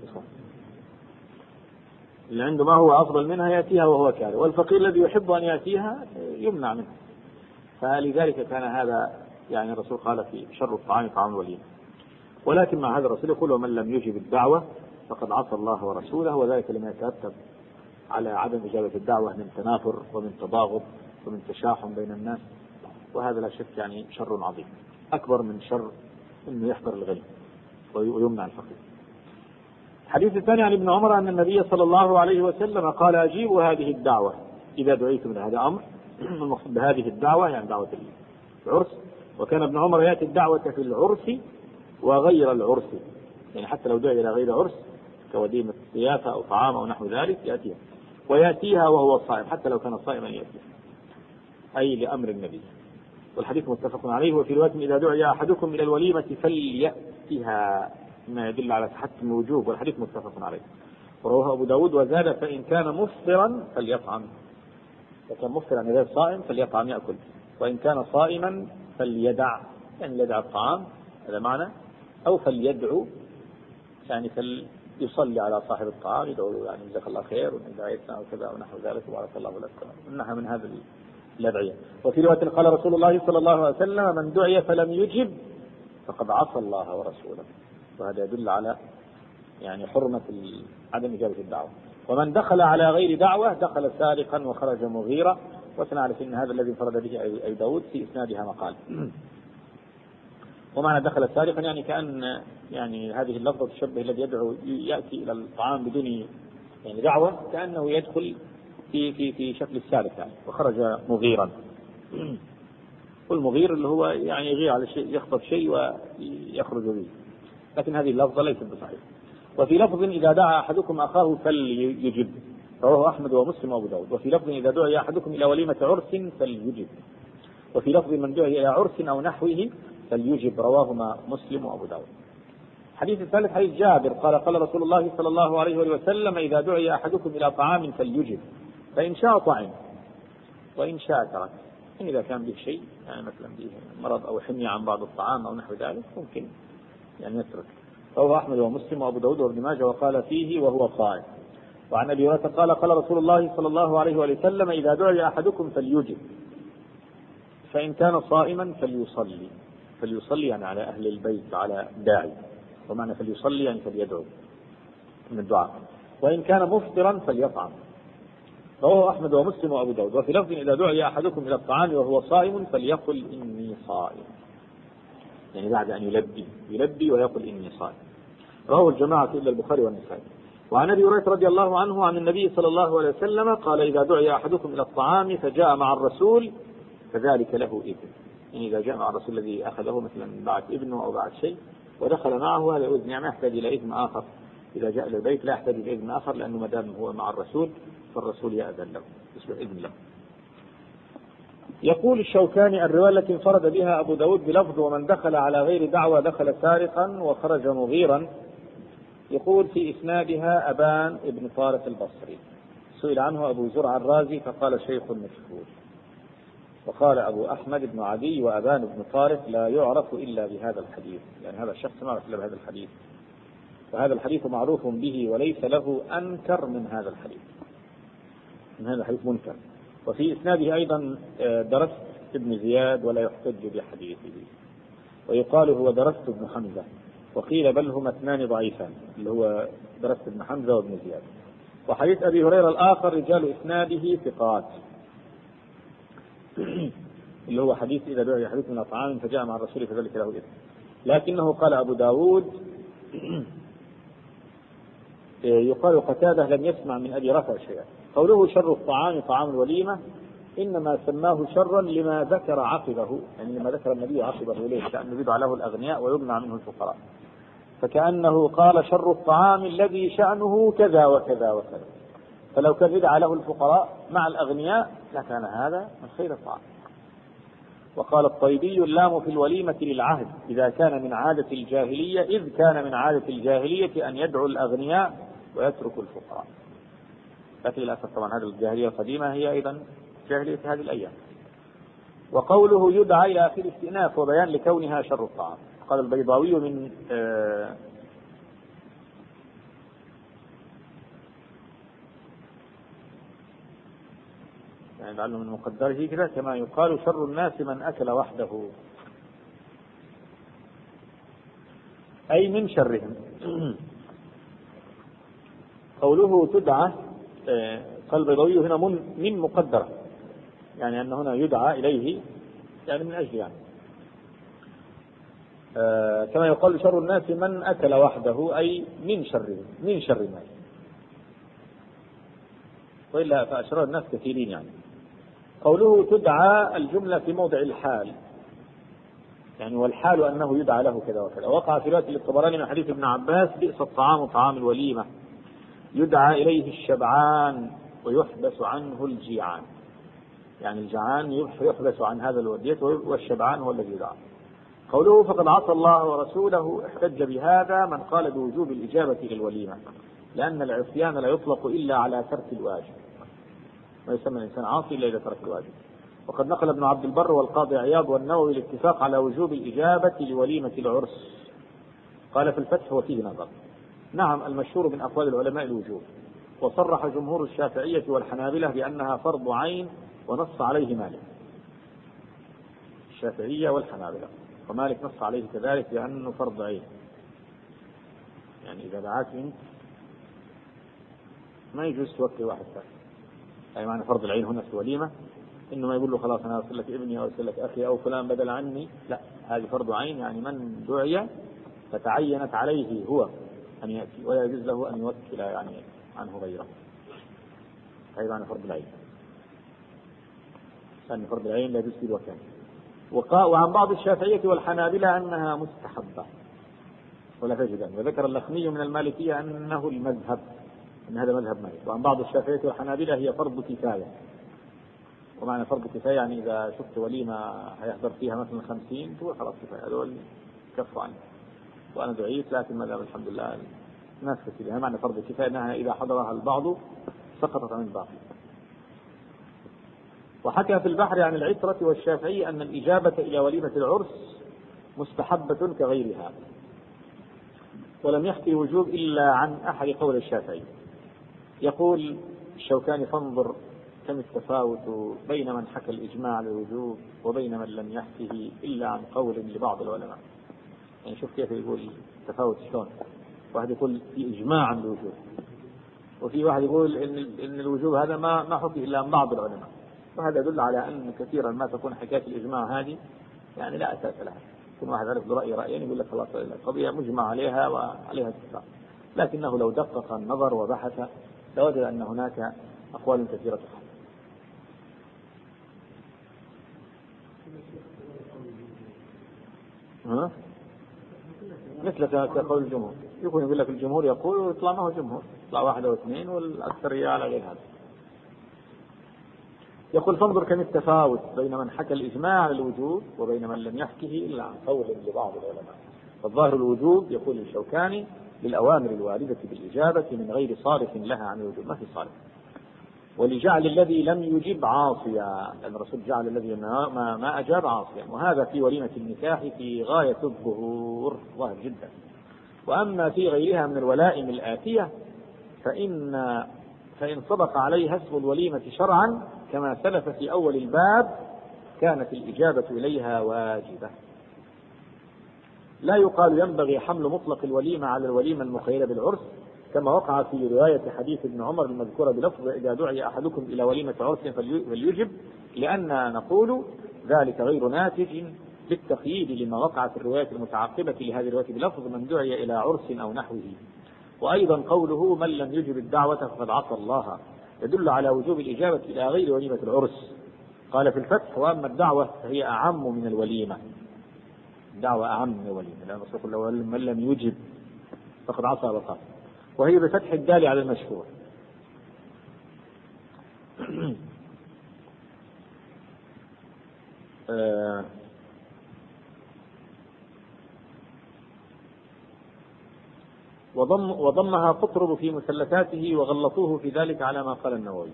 اللي عنده ما هو أفضل منها يأتيها وهو كاره، والفقير الذي يحب أن يأتيها يمنع منه. فلذلك كان هذا يعني الرسول قال في شر الطعام طعام الوليمة. ولكن مع هذا الرسول يقول ومن لم يجب الدعوة فقد عصى الله ورسوله، وذلك لما يترتب على عدم إجابة الدعوة من تنافر ومن تباغض ومن تشاحن بين الناس، وهذا لا شك يعني شر عظيم أكبر من شر أنه يحضر الغني ويمنع الفقير. الحديث الثاني عن ابن عمر أن النبي صلى الله عليه وسلم قال أجيبوا هذه الدعوة إذا دعيتم من هذا أمر. المقصود بهذه الدعوة يعني دعوة العرس، وكان ابن عمر يأتي الدعوة في العرس وغير العرس، يعني حتى لو دعي إلى غير عرس كوديمة ضيافة أو طعام أو نحو ذلك يأتيها، ويأتيها وهو صائم حتى لو كان صائما يأتيها، أي لأمر النبي. والحديث متفق عليه. وفي رواية إذا دعي أحدكم إلى الوليمة فليأتها، ما يدل على تحتم الوجوب، والحديث متفق عليه. ورواه أبو داود وزاد فإن كان مفطرا فليطعم، وكان مفطرا غير صائم فليطعم يأكل، وإن كان صائما فليدع، يعني يدع الطعام هذا معنى، أو فليدعو يعني فليصلي على صاحب الطعام يدعو له يعني جزاك الله خير ودعيتنا أو كذا ونحو ذلك وبارك الله لك ونحو من هذا الأدعية. وفي رواية قال رسول الله صلى الله عليه وسلم من دعي فلم يجب فقد عصى الله ورسوله، وهذا يدل على يعني حرمة عدم إجابة الدعوة. ومن دخل على غير دعوة دخل سارقا وخرج مغيرا، وسنعرف أن هذا الذي انفرد به أي داود في إسنادها مقال. ومعنى دخل سارقا يعني كأن يعني هذه اللفظة تشبه الذي يدعو يأتي إلى الطعام بدون يعني دعوة، كأنه يدخل في في في شكل السارق يعني، وخرج مغيرا. والمغير اللي هو يعني يغير على شيء، يخطف شيء ويخرج به، لكن هذه اللفظة ليست بصحيح. وفي لفظ إذا دعا أحدكم أخاه فليجب، رواه أحمد ومسلم وأبو داود. وفي لفظ إذا دعي أحدكم إلى وليمة عرس فليجب. وفي لفظ من دعي إلى عرس أو نحوه فليجب، رواهما مسلم وأبو داود. الحديث الثالث حديث جابر قال قال رسول الله صلى الله عليه وسلم إذا دعي أحدكم إلى طعام فليجب، فإن شاء طعم وإن شاء ترك. إن إذا كان به شيء يعني مثلا به مرض أو حمية عن بعض الطعام أو نحو ذلك ممكن يعني يترك. رواه أحمد ومسلم وأبو داود وابن ماجه وقال فيه وهو صائم. وعن أبي هريرة قال قال رسول الله صلى الله عليه وسلم إذا دعي أحدكم فليجب، فإن كان صائما فليصلي. فليصلي يعني على أهل البيت على داعي، ومعنى فليصلي يعني فليدعو من الدعاء. وإن كان مفطرا فليطعم. رواه أحمد ومسلم وأبو داود. وفي لفظ إذا دعي أحدكم إلى الطعام وهو صائم فليقل إني صائم، يعني بعد أن يلبي يلبي ويقل إني صائم. رواه الجماعة إلا البخاري والنسائي. وعن أبي هريرة رضي الله عنه عن النبي صلى الله عليه وسلم قال إذا دعي أحدكم إلى الطعام فجاء مع الرسول فذلك له إذن، يعني إذا جاء مع الرسول الذي أخذه مثلا بعد ابنه أو بعد شيء ودخل معه هذا إذن، يعني ما يحتاج إلى إذن آخر. إذا جاء إلى البيت لا يحتاج إلى إذن آخر، لأنه ما دام هو مع الرسول فالرسول يأذن له يصبح إذن له. يقول الشوكاني الرواية التي انفرد بها أبو داود بلفظ ومن دخل على غير دعوة دخل سارقا وخرج مغيرا، يقول في إسنادها أبان ابن طارق البصري، سئل عنه أبو زرع الرازي فقال شيخ مشهور. وقال أبو أحمد بن عدي وأبان بن طارق لا يعرف إلا بهذا الحديث، يعني هذا الشخص ما يعرف إلا بهذا الحديث، فهذا الحديث معروف به وليس له أنكر من هذا الحديث، من هذا الحديث منكر. وفي إسناده أيضا درست ابن زياد ولا يحتج بحديثه، ويقال هو درست ابن حمزة، وقيل بل هما اثنان ضعيفان اللي هو درست ابن حمزة وابن زياد. وحديث أبي هريرة الآخر رجال إسناده ثقات اللي هو حديث إذا دعي أحدكم إلى طعام فجاء مع الرسول فذلك له إذن، لكنه قال أبو داود يقال قتادة لم يسمع من أبي رافع شيئا. قوله شر الطعام طعام الوليمة إنما سماه شرا لما ذكر عقبه، يعني لما ذكر النبي عقبه ليه، كأنه يدعى له الأغنياء ويمنع منه الفقراء، فكأنه قال شر الطعام الذي شأنه كذا وكذا وكذا، فلو كان يدعى له الفقراء مع الأغنياء لكان هذا من خير الطعام. وقال الطيبي اللام في الوليمة للعهد إذا كان من عادة الجاهلية، إذ كان من عادة الجاهلية أن يدعو الأغنياء ويترك الفقراء. لكن للأسف طبعا هذه الجاهلية القديمة هي أيضا جاهلية هذه الأيام. وقوله يدعى إلى آخر استئناف وبيان لكونها شر الطعام. قال البيضاوي من آه يعني لعله من مقدره كذا كما يقال شر الناس من أكل وحده، أي من شرهم. قوله تدعى قال البيضاوي هنا من, من مقدرة، يعني أن هنا يدعى إليه يعني من أجل يعني آه كما يقال شر الناس من أكل وحده، أي من شره من شر الناس، وإلا فأشرار الناس كثيرين يعني. قوله تدعى الجملة في موضع الحال، يعني والحال أنه يدعى له كذا وكذا. وقع في رواية الطبراني من حديث ابن عباس بئس الطعام طعام الوليمة يدعى إليه الشبعان ويحبس عنه الجيعان، يعني الجعان يحبس عن هذا الودية والشبعان هو الذي يدعى. قوله فقد عصى الله ورسوله احتج بهذا من قال بوجوب الإجابة للوليمة، لأن العصيان لا يطلق إلا على ترك الواجب، ويسمى الإنسان عاصي إلا إذا ترك الواجب. وقد نقل ابن عبد البر والقاضي عياض والنووي الاتفاق على وجوب الإجابة لوليمة العرس. قال في الفتح وفيه نظر. نعم المشهور من أقوال العلماء الوجوب، وصرح جمهور الشافعية والحنابلة بأنها فرض عين ونص عليه مالك، الشافعية والحنابلة، ومالك نص عليه كذلك بأنه فرض عين، يعني إذا دعاك انت ما يجوز توكل واحد ثاني، أي معنى فرض العين هنا في الوليمة إنه ما يقول له خلاص أنا أرسل لك ابني أو أرسل لك أخي أو فلان بدل عني، لا، هذه فرض عين، يعني من دعي فتعينت عليه هو أن يأتي، ولا يجوز له أن يوكل يعني عنه غيره، هذا معنى فرض العين، أن فرض العين لا يجوز في الوكالة. وعن بعض الشافعية والحنابلة أنها مستحبة ولا تجد، وذكر اللخمي من المالكية أنه المذهب، أن هذا مذهب مالك. وعن بعض الشافعية والحنابلة هي فرض كفاية، ومعنى فرض كفاية يعني إذا شفت وليمة هيحضر فيها مثلا خمسين تقول خلاص كفاية هذول كفوا عنه. وأنا دعيت، لكن ماذا الحمد لله الناس كثيرة، معنى فرض الكفاية أنها إذا حضرها البعض سقطت عن البعض. وحكى في البحر عن العترة والشافعي أن الإجابة إلى وليمة العرس مستحبة كغيرها، ولم يحكي الوجوب إلا عن أحد قول الشافعي. يقول الشوكاني: فانظر كم التفاوت بين من حكى الإجماع على الوجوب وبين من لم يحكه إلا عن قول لبعض العلماء. يعني شوف كيف يقول التفاوت شلون، واحد يقول في إجماع عن الوجوب، وفي واحد يقول إن إن الوجوب هذا ما ما حكي إلا عن بعض العلماء. وهذا يدل على أن كثيرا ما تكون حكاية الإجماع هذه يعني لا أساس لها. يكون واحد عرف برأي رأيين يقول لك خلاص القضية مجمع عليها وعليها اتفاق، لكنه لو دقق النظر وبحث لوجد أن هناك أقوال كثيرة تخالف. ها؟ مثل كقول الجمهور، يكون يقول لك الجمهور يقول ويطلع ما هو جمهور، يطلع واحد أو اثنين والأكثرية على غير هذا. يقول: فانظر كم التفاوت بين من حكى الإجماع على الوجوب وبين من لم يحكه إلا عن قول لبعض العلماء. فالظاهر الوجوب يقول الشوكاني للأوامر الواردة بالإجابة من غير صارف لها عن الوجوب، ما في صارف. ولجعل الذي لم يجب عاصيا، لأن الرسول جعل الذي ما, ما أجاب عاصيا، وهذا في وليمة النكاح في غاية الظهور، ظاهر جدا. وأما في غيرها من الولائم الآتية فإن فإن سبق عليها اسم الوليمة شرعا كما سلف في أول الباب كانت الإجابة إليها واجبة. لا يقال ينبغي حمل مطلق الوليمة على الوليمة المخيلة بالعرس، كما وقع في رواية حديث ابن عمر المذكورة بلفظ: إذا دعي أحدكم إلى وليمة عرس فليجب، لأن نقول ذلك غير ناتج بالتقييد لما وقع في الرواية المتعقبة لهذه الرواية بلفظ: من دعي إلى عرس أو نحوه. وأيضا قوله: من لم يجب الدعوة فقد عصى الله، يدل على وجوب الإجابة إلى غير وليمة العرس. قال في الفتح: وأما الدعوة فهي أعم من الوليمة، الدعوة أعم من الوليمة، لأن الرسول قال: من لم يجب فقد عصى وقال، وهي بفتح الدال على المشهور. آه وضم وضمها قطرب في مثلثاته وغلطوه في ذلك على ما قال النووي.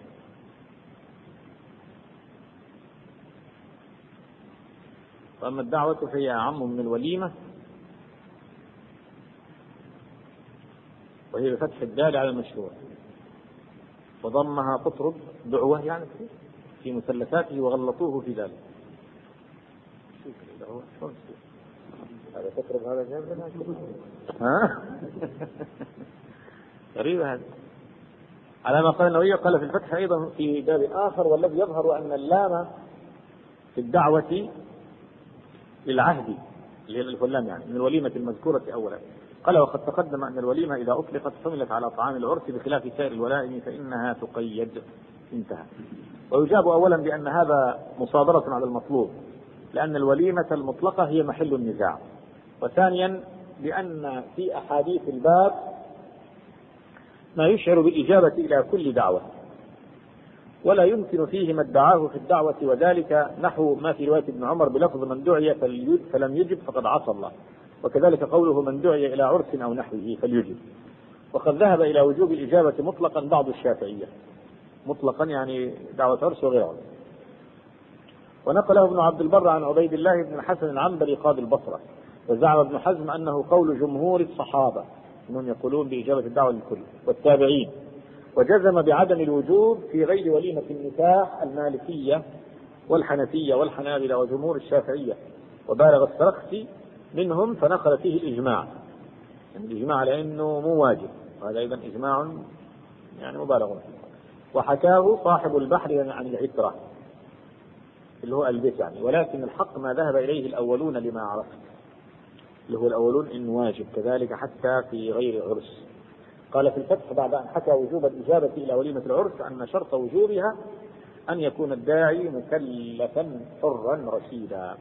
فأما الدعوة فهي أعم من الوليمة، وهي بفتح الدال على المشروع. وضمها قطرب دعوة يعني في مثلثاته وغلطوه في ذلك. هذا قطرب هذا جاب ها غريبة هذا. على ما قال النووي قال في الفتح أيضا في باب آخر: والذي يظهر أن اللام في الدعوة للعهد اللي هي الفلام يعني من الوليمة المذكورة أولا. قال: وقد تقدم أن الوليمة إذا أطلقت حملت على طعام العرس بخلاف سائر الولائم فإنها تقيد. انتهى. ويجاب أولا بأن هذا مصادرة على المطلوب، لأن الوليمة المطلقة هي محل النزاع. وثانيا بأن في أحاديث الباب ما يشعر بالإجابة إلى كل دعوة، ولا يمكن فيه ما ادعاه في الدعوة، وذلك نحو ما في رواية ابن عمر بلفظ: من دعي فلم يجب فقد عصى الله، وكذلك قوله: من دعي إلى عرس أو نحوه فليجب. وقد ذهب إلى وجوب الإجابة مطلقا بعض الشافعية، مطلقا يعني دعوة عرس وغير عرس. ونقله ابن عبد البر عن عبيد الله بن الحسن العنبري قاضي البصرة. وزعم ابن حزم أنه قول جمهور الصحابة انهم يقولون بإجابة الدعوة للكل والتابعين. وجزم بعدم الوجوب في غير وليمة النكاح المالكية والحنفية والحنابلة وجمهور الشافعية. وبالغ السرخسي منهم فنقل فيه الإجماع، يعني الإجماع على أنه مو واجب، وهذا أيضا إجماع يعني مبالغ فيه. وحكاه صاحب البحر عن العترة اللي هو البيت يعني، ولكن الحق ما ذهب إليه الأولون لما عرفت، اللي هو الأولون إن واجب كذلك حتى في غير عرس. قال في الفتح بعد أن حكى وجوب الإجابة إلى وليمة العرس أن شرط وجوبها أن يكون الداعي مكلفا حرا رشيدا.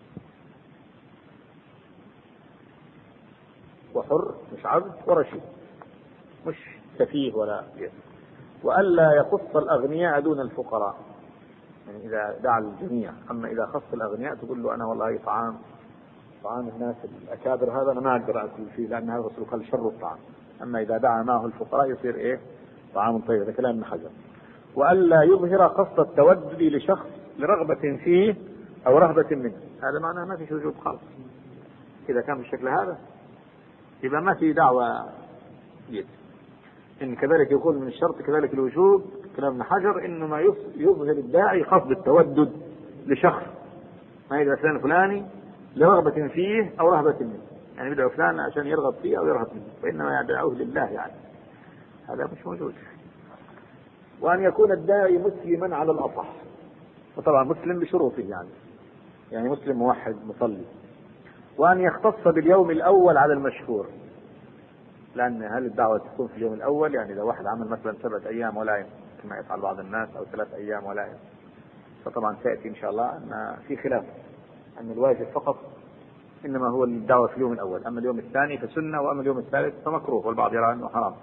وحر مش عبد، ورشيد مش سفيه ولا جيد. وألا يخص الأغنياء دون الفقراء، يعني إذا دعا الجميع، أما إذا خص الأغنياء تقول له أنا والله طعام طعام الناس الأكابر هذا أنا ما أقدر أكل فيه، لأن هذا الرسول قال شر الطعام، أما إذا دعا معه الفقراء يصير إيه طعام طيب. هذا كلام ابن حجر. وألا يظهر قصد التودد لشخص لرغبة فيه أو رهبة منه، هذا معناه ما في وجوب خالص. إذا كان بالشكل هذا يبقى ما في دعوة يد. إن كذلك يقول من الشرط كذلك الوجوب كلام ابن حجر إنه ما يظهر الداعي قصد التودد لشخص، ما يدعو فلان فلاني لرغبة فيه أو رهبة منه، يعني يدعو فلان عشان يرغب فيه أو يرهب منه، فإنما يدعوه لله، يعني هذا مش موجود. وأن يكون الداعي مسلما على الأصح، وطبعا مسلم بشروطه، يعني يعني مسلم موحد مصلي. وأن يختص باليوم الأول على المشهور، لأن هل الدعوة تكون في اليوم الأول؟ يعني إذا واحد عمل مثلا سبعة أيام ولا يوم كما يفعل بعض الناس، أو ثلاث أيام ولا يوم، فطبعا تأتي إن شاء الله أن في خلاف أن الواجب فقط إنما هو الدعوة في اليوم الأول، أما اليوم الثاني فسنة، وأما اليوم الثالث فمكروه، والبعض يرى أنه حرام.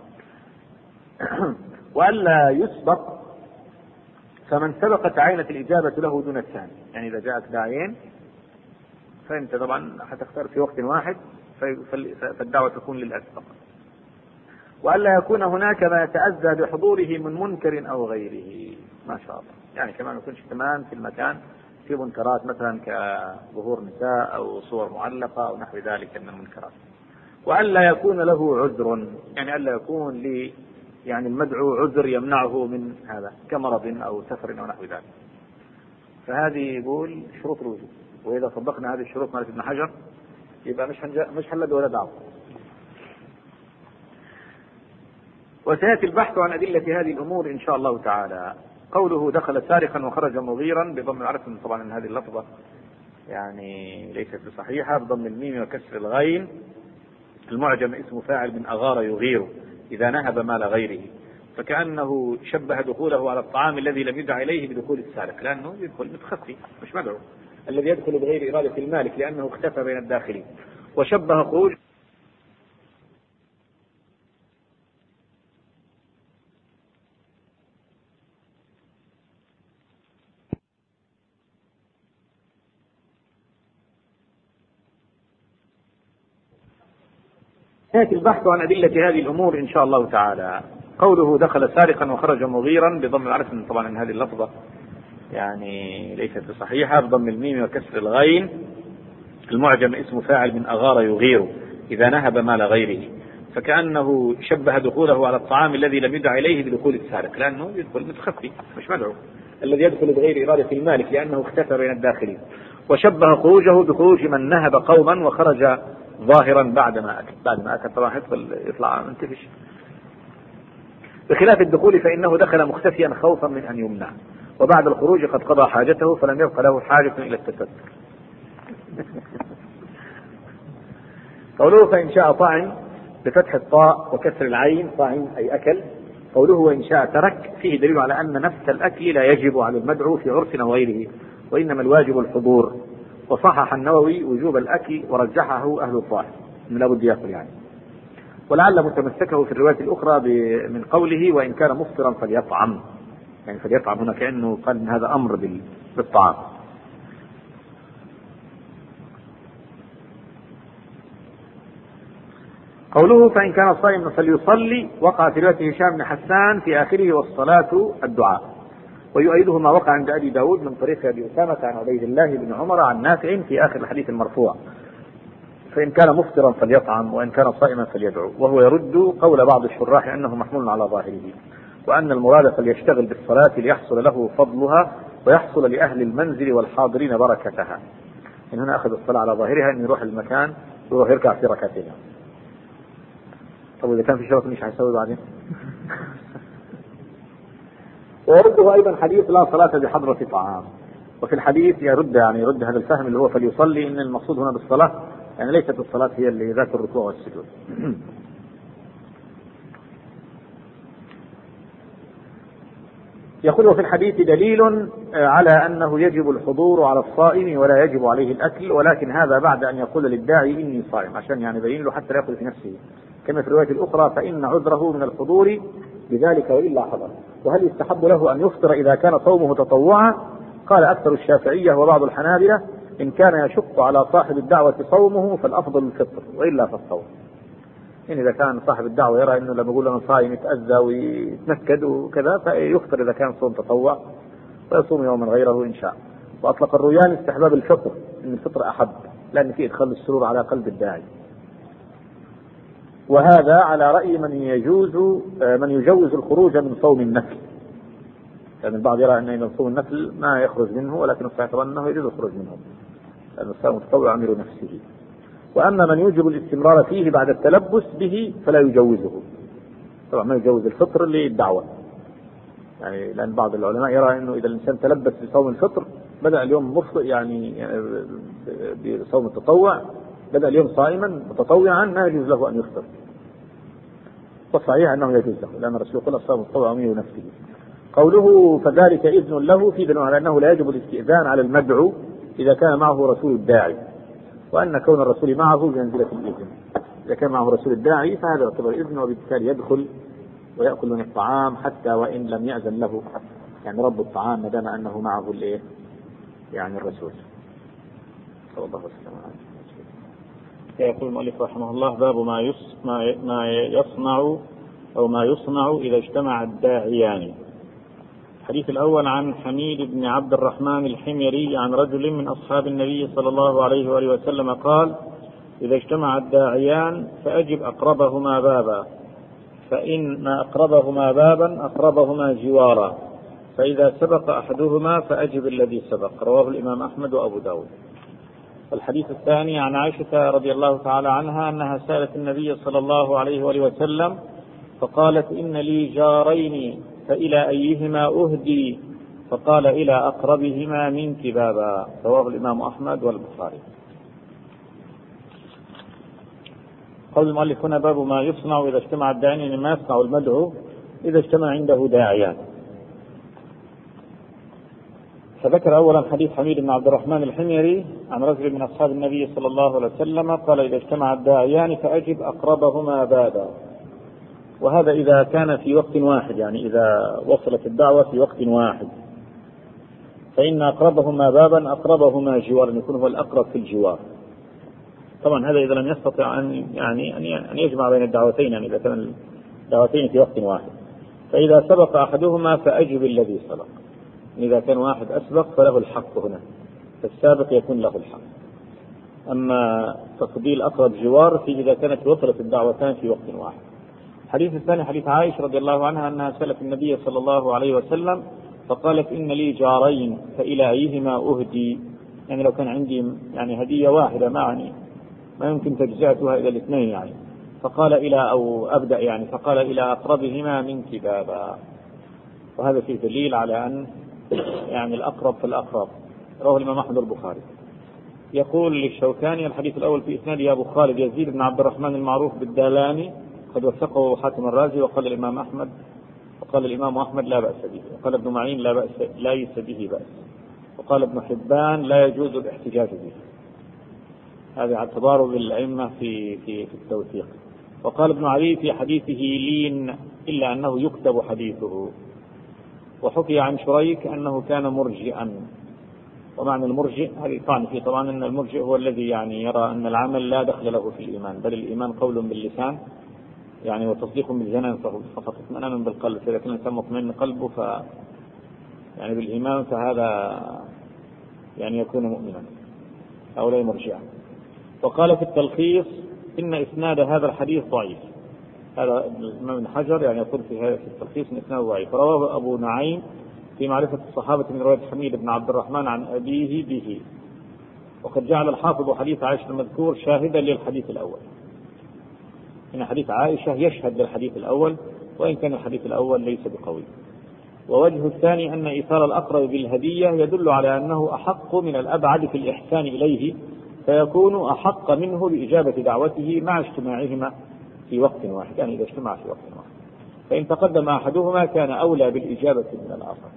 وألا يسبق، فمن سبقت عينة الإجابة له دون الثاني، يعني إذا جاءت داعين فأنت طبعا حتختار في وقت واحد فالدعوة تكون للأسبق. وألا يكون هناك ما يتأذى بحضوره من منكر أو غيره، ما شاء الله، يعني كمان ما يكونش كمان في المكان في منكرات مثلا كظهور نساء أو صور معلقة أو نحو ذلك من المنكرات. وألا يكون له عذر، يعني ألا يكون لي يعني المدعو عذر يمنعه من هذا كمرض أو سفر أو نحو ذلك. فهذه يقول شروط الوجوب، وإذا طبقنا هذه الشروط مالت ابن حجر يبقى مش مش حلد ولا دعوة. وسيأتي البحث عن أدلة هذه الأمور إن شاء الله تعالى. قوله دخل سارقا وخرج مغيرا بضم العرف، طبعا ان هذه اللفظة يعني ليست بصحيحة، بضم الميم وكسر الغين. المعجم اسم فاعل من أغار يغير إذا نهب مال غيره، فكأنه شبه دخوله على الطعام الذي لم يدع إليه بدخول السارق، لأنه يدخل متخفي مش مدعو، الذي يدخل بغير إرادة المالك لأنه اختفى بين الداخلين. وشبه خروج يأتي البحث عن أدلة هذه الأمور إن شاء الله تعالى. قوله دخل سارقا وخرج مغيرا بضم العرف، طبعا ان هذه اللفظة يعني ليست بصحيحة، بضم الميم وكسر الغين. المعجم اسم فاعل من أغار يغير إذا نهب مال غيره، فكأنه شبه دخوله على الطعام الذي لم يدع إليه بدخول السارق، لأنه يدخل متخفي مش مدعو، الذي يدخل بغير إرادة المالك لأنه اختفى بين الداخلين. وشبه خروجه بخروج من نهب قوما وخرج ظاهرا بعد ما أكل، بعد ما أكل طبعا يدخل يطلع منتفش، بخلاف الدخول فإنه دخل مختفيا خوفا من أن يمنع، وبعد الخروج قد قضى حاجته فلم يبق له حاجة إلى التستر. قوله فإن شاء طعم بفتح الطاء وكسر العين، طعم أي أكل. قوله وإن شاء ترك فيه دليل على أن نفس الأكل لا يجب على المدعو في عرس أو غيره، وإنما الواجب الحضور. وصحح النووي وجوب الأكل ورجحه أهل الظاهر من لا بد يأكل يعني. ولعل متمسكه في الرواية الأخرى من قوله وإن كان مفطرا فليطعم، يعني فليطعم هنا كأنه قال إن هذا أمر بالطعام. قوله فإن كان صائما فليصلي، وقع في رواية هشام بن حسان في آخره والصلاة الدعاء، ويؤيده ما وقع عند أبي داود من طريق أبي أسامة عن عبيد الله بن عمر عن نافع في آخر الحديث المرفوع، فإن كان مفطرا فليطعم وإن كان صائما فليدعو، وهو يرد قول بعض الشراح أنه محمول على ظاهره، وأن المراد فليشتغل بالصلاة ليحصل له فضلها ويحصل لأهل المنزل والحاضرين بركتها. إن هنا أخذ الصلاة على ظاهرها أن يروح المكان ويروح يركع في ركعتين. طب إذا كان في شرط مش هيسوي بعدين. ويرده أيضا حديث لا صلاة بحضرة طعام، وفي الحديث يرد يعني يرد هذا الفهم اللي هو فليصلي، إن المقصود هنا بالصلاة يعني ليست الصلاة هي اللي ذات الركوع والسجود. يقول في الحديث دليل على أنه يجب الحضور على الصائم ولا يجب عليه الأكل، ولكن هذا بعد أن يقول للداعي إني صائم، عشان يعني يبين له حتى لا يأكل في نفسه، كما في الرواية الأخرى فإن عذره من الحضور بذلك وإلا حضر. وهل يستحب له أن يفطر إذا كان صومه تطوعا؟ قال أكثر الشافعية وبعض الحنابلة إن كان يشق على صاحب الدعوة صومه فالأفضل الفطر وإلا فالصوم. إن إذا كان صاحب الدعوة يرى أنه لما يقول أنا صائم يتأذى ويتنكد وكذا فيفطر إذا كان صوم تطوع ويصوم يوما غيره إن شاء. وأطلق الرويان استحباب الفطر، إن الفطر أحب لأن فيه إدخال السرور على قلب الداعي. وهذا على رأي من يجوز من يجوز الخروج من صوم النفل، لأن البعض يرى أن صوم النفل ما يخرج منه، ولكن الصحيح أنه يجوز الخروج منه لأن الصوم المتطوع أمير نفسه. وأما من يوجب الاستمرار فيه بعد التلبس به فلا يجوزه، طبعا ما يجوز الفطر للدعوة، يعني لأن بعض العلماء يرى أنه إذا الإنسان تلبس بصوم الفطر بدأ اليوم مفطر يعني بصوم التطوع، بدأ اليوم صائما متطوعا ما يجوز له أن يفطر. والصحيح أنه يجوز له لأن الرسول قال الصوم المتطوع أمير نفسه. قوله فذلك إذن له في دليل على أنه لا يجب الاستئذان على المدعو إذا كان معه رسول الداعي، وأن كون الرسول معه بمنزلة الإذن. إذا كان معه رسول الداعي فهذا يعتبر إذن، وبالتالي يدخل ويأكل من الطعام حتى وإن لم يأذن له يعني رب الطعام ما دام أنه معه الإيه يعني الرسول صلى الله عليه وسلم. يقول المؤلف رحمه الله باب ما ما يصنع أو ما يصنع إذا اجتمع الداعيان. الحديث الأول عن حميد بن عبد الرحمن الحميري عن رجل من أصحاب النبي صلى الله عليه وآله وسلم قال: إذا اجتمع الداعيان فأجب أقربهما بابا، فإن ما أقربهما بابا أقربهما جوارا، فإذا سبق أحدهما فأجب الذي سبق. رواه الإمام أحمد وأبو داود. الحديث الثاني عن عائشة رضي الله تعالى عنها أنها سألت النبي صلى الله عليه وآله وسلم فقالت: إن لي جارين فإلى أيهما أهدي؟ فقال: إلى أقربهما منك بابا. رواه الإمام أحمد والبخاري. قول المؤلف هنا باب ما يصنع إذا اجتمع الداعيان، يعني ما يصنع المدعو إذا اجتمع عنده داعيان. فذكر أولا حديث حميد بن عبد الرحمن الحميري عن رجل من أصحاب النبي صلى الله عليه وسلم قال: إذا اجتمع الداعيان فأجب أقربهما بابا. وهذا إذا كان في وقت واحد، يعني إذا وصلت الدعوة في وقت واحد، فإن أقربهما بابا أقربهما جوارا، يكون هو الأقرب في الجوار. طبعا هذا إذا لم يستطع أن يعني أن يجمع بين الدعوتين، يعني إذا كان الدعوتين في وقت واحد. فإذا سبق أحدهما فأجب الذي سبق، إذا كان واحد أسبق فله الحق هنا، فالسابق يكون له الحق. أما تفضيل أقرب جوار في إذا كانت وصلت الدعوتان في وقت واحد. الحديث الثاني حديث عائشة رضي الله عنها أنها سألت النبي صلى الله عليه وسلم فقالت: إن لي جارين فإلى أيهما أهدي؟ يعني لو كان عندي يعني هدية واحدة معي ما يمكن تجزئتها إلى الاثنين يعني، فقال إلى أو أبدأ يعني فقال: إلى أقربهما منك بابا. وهذا فيه دليل على أن يعني الأقرب فالأقرب. رواه الإمام أحمد البخاري. يقول للشوكاني: الحديث الأول في إسناده أبو خالد يزيد بن عبد الرحمن المعروف بالدالاني، قد وثقه حاتم الرازي، وقال الإمام أحمد وقال الإمام أحمد لا بأس به، وقال ابن معين لا بأس لا ليس به بأس، وقال ابن حبان لا يجوز الاحتجاج به. هذا اعتباره بالأئمة في في في التوثيق. وقال ابن علي في حديثه لين إلا أنه يكتب حديثه. وحكي عن شريك أنه كان مرجئا. ومعنى المرجئ هذه طعن فيه طبعا أن المرجئ هو الذي يعني يرى أن العمل لا دخل له في الإيمان، بل الإيمان قول باللسان يعني وتصديق بالجنان فقط، اطمئنان بالقلب. فإذا كان الإنسان مطمئن قلبه ف يعني بالإيمان فهذا يعني يكون مؤمنا أو لا مرجئا. وقال في التلخيص إن إسناد هذا الحديث ضعيف. هذا الإمام ابن حجر يعني يقول في هذا التلخيص إن إسناده ضعيف. رواه أبو نعيم في معرفة الصحابة من رواية حميد بن عبد الرحمن عن أبيه به. وقد جعل الحافظ حديث عائشة المذكور شاهدا للحديث الأول. إن حديث عائشة يشهد للحديث الأول، وإن كان الحديث الأول ليس بقوي. ووجه الثاني أن إيصال الأقرب بالهدية يدل على أنه أحق من الأبعد في الإحسان إليه، فيكون أحق منه بإجابة دعوته مع اجتماعهما في وقت واحد، يعني إذا اجتمع في وقت واحد. فإن تقدم أحدهما كان أولى بالإجابة من الآخر،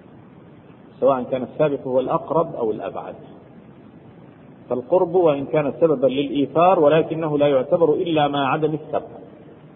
سواء كان السابق هو الأقرب أو الأبعد. فالقرب وإن كان سببا للإيثار ولكنه لا يعتبر إلا مع عدم السبق.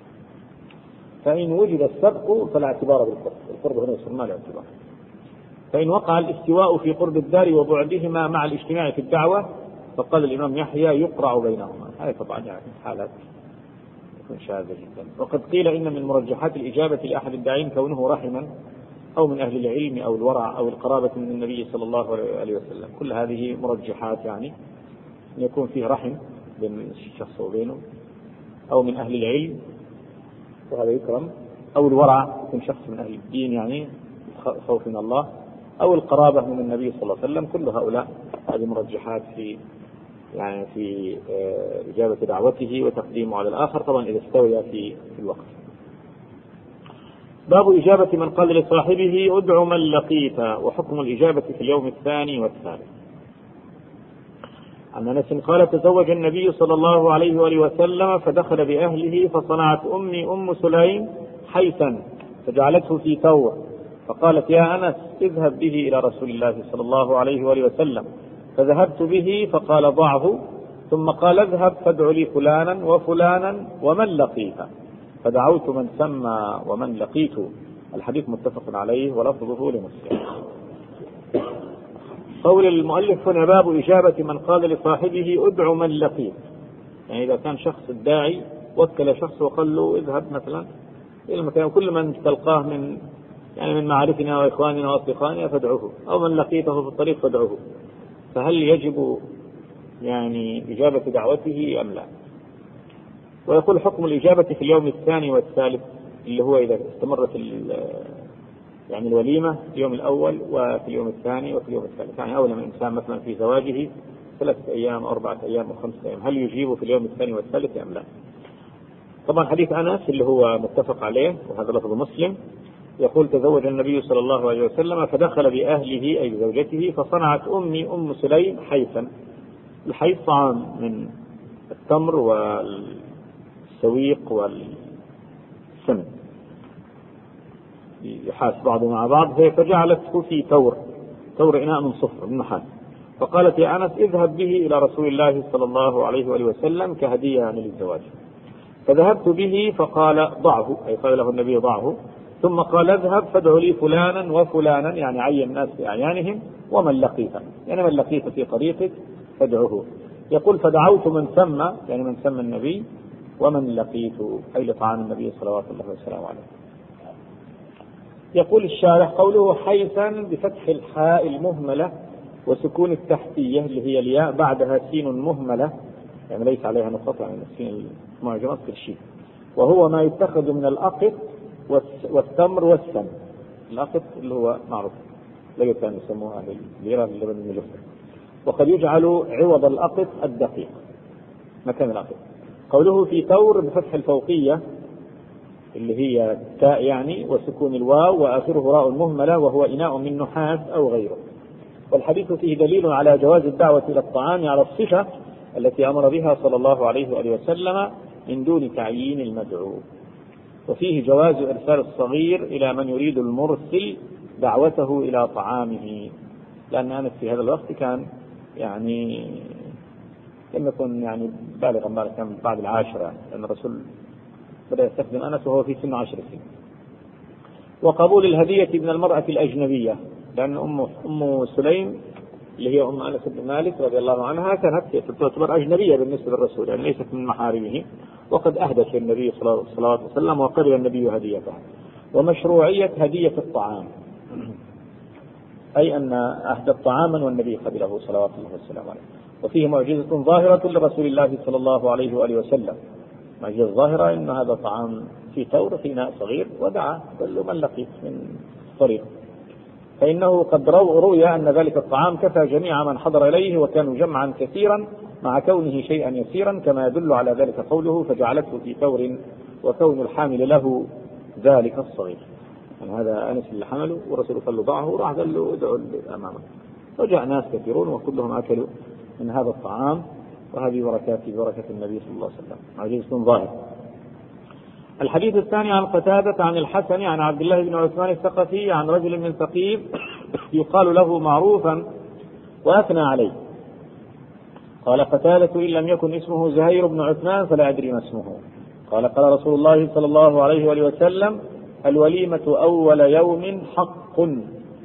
فإن وجد السبق فلا اعتبار بالقرب، القرب هنا يسمى الاعتبار. فإن وقع الاستواء في قرب الدار وبعدهما مع الاجتماع في الدعوة فقال الإمام يحيى يقرع بينهما. هذا طبعا يعني حالات يكون شاذة جدا. وقد قيل إن من مرجحات الإجابة لأحد الداعين كونه رحما أو من أهل العلم أو الورع أو القرابة من النبي صلى الله عليه وسلم. كل هذه مرجحات، يعني أن يكون فيه رحم بين الشخص وبينه، أو من أهل العلم وهذا يكرم، أو الورع يكون شخص من أهل الدين يعني خوف من الله، أو القرابة من النبي صلى الله عليه وسلم. كل هؤلاء هذه مرجحات في يعني في إجابة دعوته وتقديمه على الآخر، طبعا إذا استوي في في الوقت. باب إجابة من قال لصاحبه ادع من لقيت، وحكم الإجابة في اليوم الثاني والثالث. عن أنس قال تزوج النبي صلى الله عليه وآله وسلم فدخل بأهله فصنعت أمي أم سليم حيثا فجعلته في ثور، فقالت يا أنس اذهب به إلى رسول الله صلى الله عليه وآله وسلم، فذهبت به فقال ضعه، ثم قال اذهب فادع لي فلانا وفلانا ومن لقيت، فدعوت من سمى ومن لقيت. الحديث متفق عليه ولفظه لمسلم. قول المؤلف هنا باب إجابة من قال لصاحبه ادع من لقيت، يعني إذا كان شخص الداعي وكل شخص وقال له اذهب مثلا إلى المكان، كل من تلقاه من يعني من معارفنا وإخواننا وأصدقائنا فادعوه، أو من لقيته في الطريق فادعوه، فهل يجب يعني إجابة دعوته أم لا؟ ويقول حكم الإجابة في اليوم الثاني والثالث، اللي هو إذا استمرت يعني الوليمة في اليوم الأول وفي اليوم الثاني وفي اليوم الثالث. يعني أول من إنسان مثلا في زواجه ثلاثة أيام أربعة أيام وخمسة أيام، هل يجيب في اليوم الثاني والثالث أم لا؟ طبعا حديث أنس اللي هو متفق عليه وهذا لفظ مسلم، يقول تزوج النبي صلى الله عليه وسلم فدخل بأهله أي بزوجته فصنعت أمي أم سليم حيثا. الحيث طعام من التمر والسويق والسمن يحاس بعضه مع بعض، فجعلته في ثور، ثور إناء من صفر من نحاس، فقالت يا أنس اذهب به إلى رسول الله صلى الله عليه وآله وسلم كهدية يعني للزواج، فذهبت به فقال ضعه أي قال له النبي ضعه، ثم قال اذهب فادع لي فلانا وفلانا يعني عين الناس بأعيانهم ومن لقيت، يعني من لقيت في طريقك فادعه. يقول فدعوت من سمى يعني من سمى النبي ومن لقيت أي لطعام النبي صلوات الله وسلامه عليه. يقول الشارح قوله حيثا بفتح الحاء المهملة وسكون التحتية اللي هي الياء بعدها سين مهملة يعني ليس عليها نقطة يعني السين المعجمة في الشيء، وهو ما يتخذ من الأقط والتمر والسم. الأقط اللي هو معروف لا كانوا يسموها أهل الليرة اللبن المجفف، وقد يجعل عوض الأقط الدقيق مكان الأقط. قوله في ثور بفتح الفوقية اللي هي تاء يعني وسكون الواو وآخره راء مهملة وهو إناء من نحاس أو غيره. والحديث فيه دليل على جواز الدعوة إلى الطعام على الصفة التي أمر بها صلى الله عليه وآله وسلم من دون تعيين المدعو، وفيه جواز إرسال الصغير إلى من يريد المرسل دعوته إلى طعامه، لأن أنس في هذا الوقت كان يعني لم يكن يعني بالغا بالغا كان بعد العاشرة، لأن الرسول بدأ يستخدم أنس وهو في سن عشر سنين. وقبول الهدية من المرأة الأجنبية، لأن أم أم سليم اللي هي أم أنس بن مالك رضي الله عنها كانت تعتبر أجنبية بالنسبة للرسول يعني ليست من محارمه، وقد أهدت النبي صلى الله عليه وسلم وقبل النبي هديتها. ومشروعية هدية الطعام أي أن أهدت طعاما والنبي قبله صلوات الله وسلامه عليه. وفيه معجزة ظاهرة لرسول الله صلى الله عليه وآله وسلم، معجزة ظاهرة إن هذا طعام في ثور في إناء صغير ودعا كل من لقيت من طريق، فإنه قد روي أن ذلك الطعام كفى جميع من حضر إليه وكانوا جمعا كثيرا مع كونه شيئا يسيرا، كما يدل على ذلك قوله فجعلته في ثور وكون الحامل له ذلك الصغير. يعني هذا أنس اللي حمله ورسوله قال له ضعه وراح قال له ادعوا أمامه، وجاء ناس كثيرون وكلهم أكلوا من هذا الطعام، وهذه بركاته بركة النبي صلى الله عليه وسلم معجزة ظاهرة. الحديث الثاني عن قتادة عن الحسن عن عبد الله بن عثمان الثقفي عن رجل من ثقيف يقال له معروفا وأثنى عليه. قال قتادة إن لم يكن اسمه زهير بن عثمان فلا أدري ما اسمه. قال قال رسول الله صلى الله عليه وآله وسلم الوليمة أول يوم حق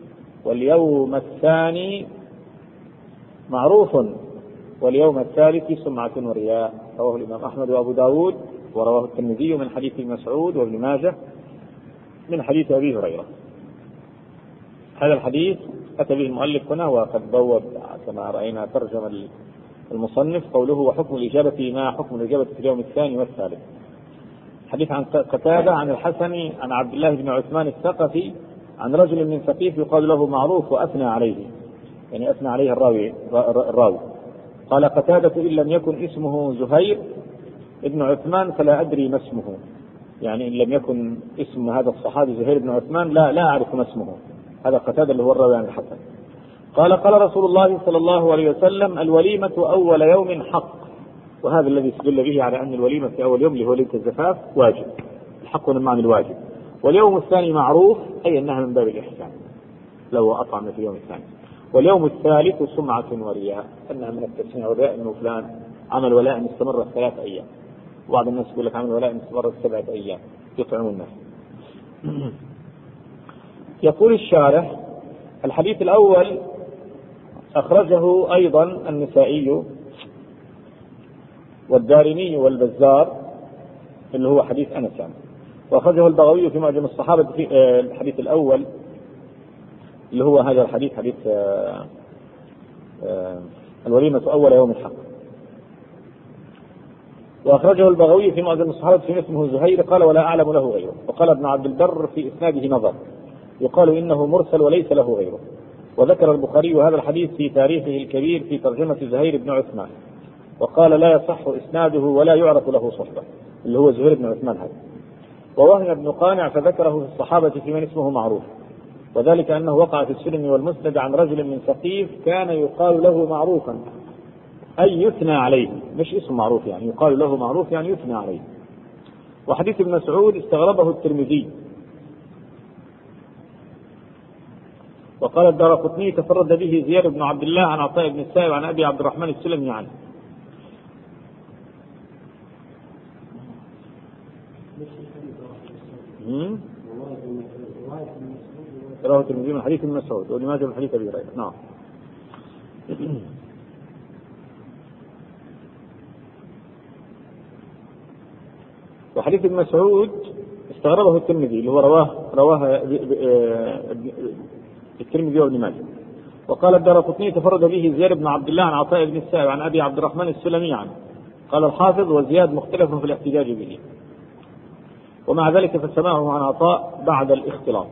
واليوم الثاني معروف واليوم الثالث سمعة ورياء. رواه الإمام أحمد وأبو داود ورواه الترمذي من حديث ابن مسعود وابن ماجه من حديث أبي هريرة. هذا الحديث أتى به المؤلف هنا وقد بوب كما رأينا ترجم المصنف قوله وحكم الإجابة ما حكم الإجابة في اليوم الثاني والثالث. حديث عن قتادة عن الحسن عن عبد الله بن عثمان الثقفي عن رجل من ثقيف يقال له معروف وأثنى عليه، يعني أثنى عليه الراوي الراوي قال قتادة إن لم يكن اسمه زهير ابن عثمان فلا أدري ما اسمه، يعني إن لم يكن اسم هذا الصحابي زهير بن عثمان لا لا أعرف ما اسمه. هذا قتادة اللي هو الراوي عن الحسن. قال قال رسول الله صلى الله عليه وسلم الوليمة أول يوم حق، وهذا الذي استدل به على أن الوليمة في أول يوم اللي هو ليلة الزفاف واجب، الحق من معنى الواجب. واليوم الثاني معروف أي أنها من باب الإحسان لو أطعم في اليوم الثاني. واليوم الثالث سمعة ورياء، أنها من التسمية والرياء أنه فلان عمل ولاء استمر ثلاث أيام، وبعض الناس يقول لك عمل ولاء استمر سبعة أيام يطعم الناس. يقول الشارح الحديث الأول أخرجه أيضا النسائي والدارمي والبزار اللي هو حديث أنس، وأخرجه البغوي في معجم الصحابة في الحديث الأول اللي هو هذا الحديث حديث الوليمة أول يوم الحق. وأخرجه البغوي في معجم الصحابة في اسمه زهير قال ولا أعلم له غيره. وقال ابن عبد البر في إسناده نظر يقال إنه مرسل وليس له غيره. وذكر البخاري هذا الحديث في تاريخه الكبير في ترجمة زهير بن عثمان وقال لا يصح إسناده ولا يعرف له صحبة اللي هو زهير بن عثمان هذا. ووهن ابن قانع فذكره في الصحابة في من اسمه معروف، وذلك أنه وقع في السنن والمسند عن رجل من ثقيف كان يقال له معروفا أي يثنى عليه، مش اسم معروف يعني يقال له معروف يعني يثنى عليه. وحديث ابن مسعود استغربه الترمذي وقال الدارقطني تفرد به زياد بن عبد الله عن عطاء بن السائب عن أبي عبد الرحمن السلمي عنه. رواه الترمذي من حديث ابن مسعود وابن ماجه من حديث أبي هريرة. نعم. وحديث ابن مسعود استغربه الترمذي اللي هو رواه رواه الترمذي وابن ماجه. وقال الدارقطني تفرد به زياد بن عبد الله عن عطاء بن السائب عن أبي عبد الرحمن السلمي عنه. قال الحافظ وزياد مختلف في الاحتجاج به، ومع ذلك فسماعه عن عطاء بعد الاختلاط،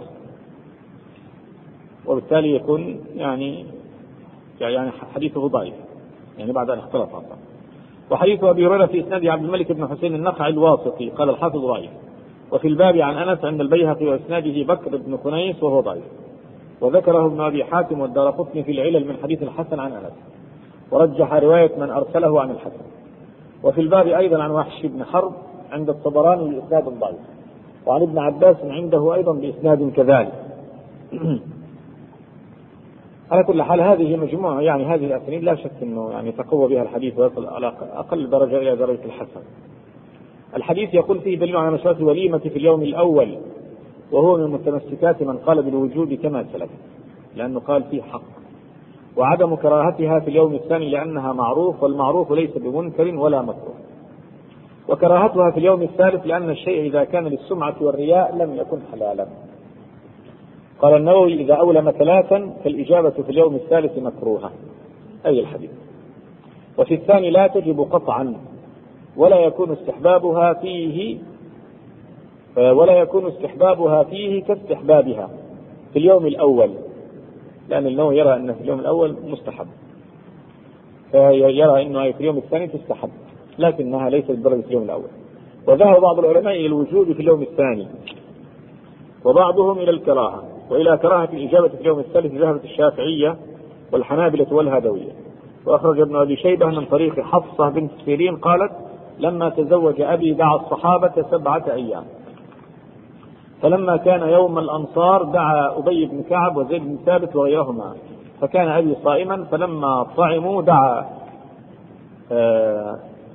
وبالتالي يكون يعني يعني حديثه ضعيف يعني بعد الاختلاط عطاء. وحديث أبي هريرة في إسناد عبد الملك بن حسين النخعي الواسطي قال الحافظ ضعيف. وفي الباب عن أنس عند البيهقي وإسناده بكر بن كنيس وهو ضعيف. وذكره ابن أبي حاتم والدارقطني في العلل من حديث الحسن عن أنس، ورجح رواية من أرسله عن الحسن. وفي الباب أيضا عن وحش بن حرب عند الطبراني بإسناد ضعيف، وعن ابن عباس عنده أيضا بإسناد كذلك. على كل حال هذه مجموعة يعني هذه الأسانيد لا شك أنه يعني تقوى بها الحديث ويصل على أقل درجة إلى درجة الحسن. الحديث يقول فيه دليل على مشروعية الوليمة في اليوم الأول، وهو من متمسكات من قال بالوجوب كما سلف لأنه قال فيه حق، وعدم كراهتها في اليوم الثاني لأنها معروف، والمعروف ليس بمنكر ولا مكروه. وكراهتها في اليوم الثالث لأن الشيء إذا كان للسمعة والرياء لم يكن حلالا. قال النووي إذا أولم ثلاثا فالإجابة في اليوم الثالث مكروهة أي الحديث. وفي الثاني لا تجب قطعا ولا يكون استحبابها فيه ولا يكون استحبابها فيه كاستحبابها في اليوم الأول، لأن النووي يرى أن في اليوم الأول مستحب، فيرى أنه في اليوم الثاني تستحب لكنها ليست بدرجة اليوم الأول. وذهب بعض العلماء إلى الوجوب في اليوم الثاني، وبعضهم إلى الكراهة، وإلى كراهة الإجابة في اليوم الثالث ذهبت الشافعية والحنابلة والهادوية. وأخرج ابن أبي شيبة من طريق حفصة بنت سيرين قالت لما تزوج أبي دعا الصحابة سبعة أيام، فلما كان يوم الأنصار دعا أبي بن كعب وزيد بن ثابت وغيرهما، فكان أبي صائما فلما طعموا دعا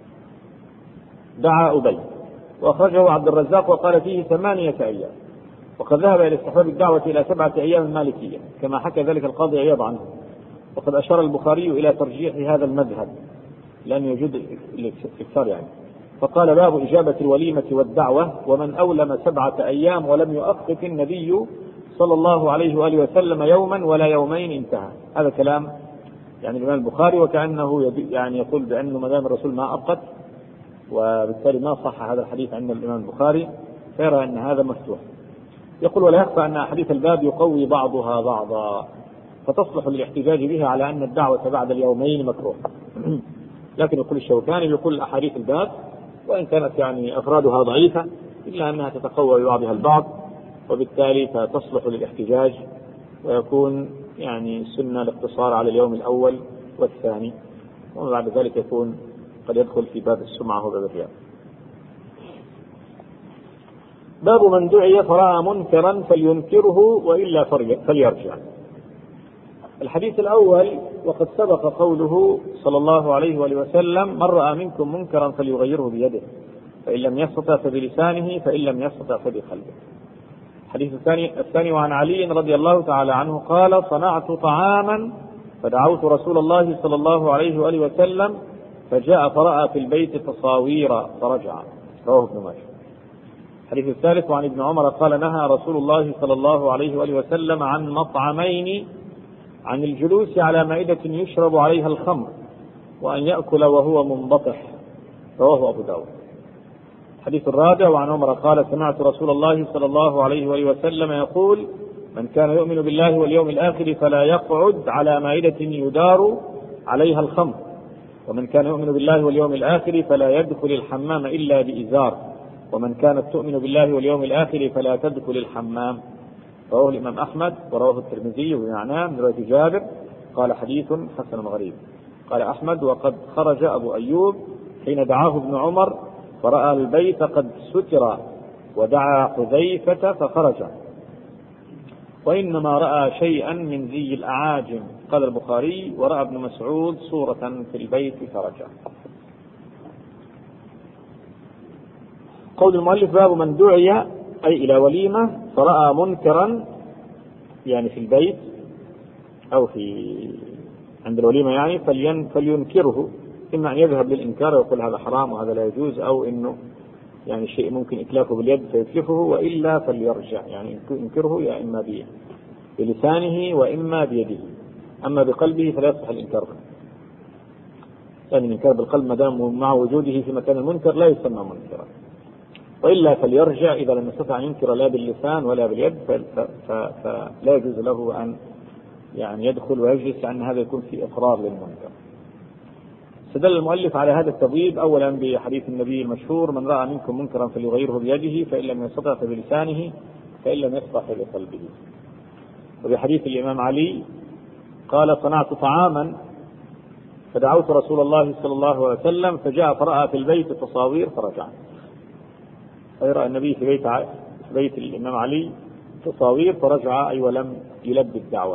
دعا أبي. وأخرجه عبد الرزاق وقال فيه ثمانية أيام. وقد ذهب إلى استحباب الدعوة إلى سبعة أيام المالكية كما حكى ذلك القاضي عياض عنه، وقد أشار البخاري إلى ترجيح هذا المذهب لأن يوجد الاكثار يعني، فقال باب إجابة الوليمة والدعوة ومن أولم سبعة أيام ولم يؤقت النبي صلى الله عليه وآله وسلم يوما ولا يومين انتهى. هذا كلام يعني الإمام البخاري، وكأنه يعني يقول بأنه ما دام الرسول ما أبقت وبالتالي ما صح هذا الحديث عند الإمام البخاري، فيرى أن هذا مفتوح. يقول ولا يخفى أن أحاديث الباب يقوي بعضها بعضا، فتصلح للاحتجاج بها على أن الدعوة بعد اليومين مكروه. لكن يقول الشوكاني يقول أحاديث الباب وإن كانت يعني أفرادها ضعيفة إلا أنها تتقوى ببعضها البعض، وبالتالي فتصلح للاحتجاج ويكون يعني سنة الاقتصار على اليوم الأول والثاني، وبعد ذلك يكون قد يدخل في باب السمعة وباب الرياء. باب من دعي فرأى منكرا فلينكره وإلا فليرجع. الحديث الأول وقد سبق قوله صلى الله عليه وآله وسلم من رأى منكم منكرا فليغيره بيده فإن لم يستطع فبلسانه فإن لم يستطع فبقلبه. الحديث الثاني الثاني وعن علي رضي الله تعالى عنه قال صنعت طعاما فدعوت رسول الله صلى الله عليه وآله وسلم فجاء فرأى في البيت تصاوير فرجع، رواه ابن ماجه. الحديث الثالث وعن ابن عمر قال نهى رسول الله صلى الله عليه وآله وسلم عن مطعمين، عن الجلوس على مائدة يشرب عليها الخمر وأن يأكل وهو منبطح، رواه أبو داود. الحديث الرابع وعن عمر قال سمعت رسول الله صلى الله عليه وآله وسلم يقول من كان يؤمن بالله واليوم الآخر فلا يقعد على مائدة يدار عليها الخمر، ومن كان يؤمن بالله واليوم الآخر فلا يدخل الحمام إلا بإزار، ومن كانت تؤمن بالله واليوم الآخر فلا تدخل الحمام، رواه الإمام أحمد ورواه الترمذي بمعناه من رواية جابر قال حديث حسن غريب. قال أحمد وقد خرج أبو أيوب حين دعاه ابن عمر فرأى البيت قد ستر ودعا حذيفة فخرج، وإنما رأى شيئا من زي الأعاجم. قال البخاري ورأى ابن مسعود صورة في البيت فرجع. قول المؤلف باب من دعي أي إلى وليمة فرأى منكرا يعني في البيت أو في عند الوليمة يعني فلين فلينكره، إما أن يذهب للإنكار ويقول هذا حرام وهذا لا يجوز، أو إنه يعني شيء ممكن إتلافه باليد فيتلفه، وإلا فليرجع يعني ينكره يا إما بلسانه وإما بيده، أما بقلبه فلا يصح الإنكار، يعني الإنكار بالقلب ما دام مع وجوده في مكان المنكر لا يسمى منكرا، وإلا فليرجع إذا لم يستطع أن ينكر لا باللسان ولا باليد فلا يجوز له أن يعني يدخل ويجلس، لأن هذا يكون في إقرار للمنكر. استدل المؤلف على هذا التبويب أولا بحديث النبي المشهور من رأى منكم منكرا فليغيره بيده فإن لم يستطع فبلسانه فإن لم يستطع فبقلبه، وبحديث الإمام علي قال صنعت طعاما فدعوت رسول الله صلى الله عليه وسلم فجاء فرأى في البيت تصاوير فرجع، أي رأى النبي في بيت, في بيت الإمام علي تصاوير فرجع أي ولم يلبي الدعوة.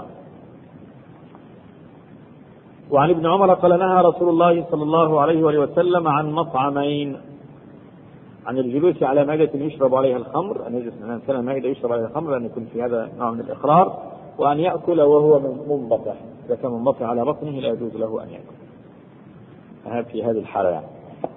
وعن ابن عمر قال نهى رسول الله صلى الله عليه وآله وسلم عن مطعمين، عن الجلوس على مائدة يشرب عليها الخمر، أن يجلس على مائدة يشرب عليها الخمر لأن يكون في هذا نوع من الإقرار، وأن يأكل وهو منبطح، إذا كان منبطح على بطنه لا يجوز له أن يأكل في هذه الحالة يعني.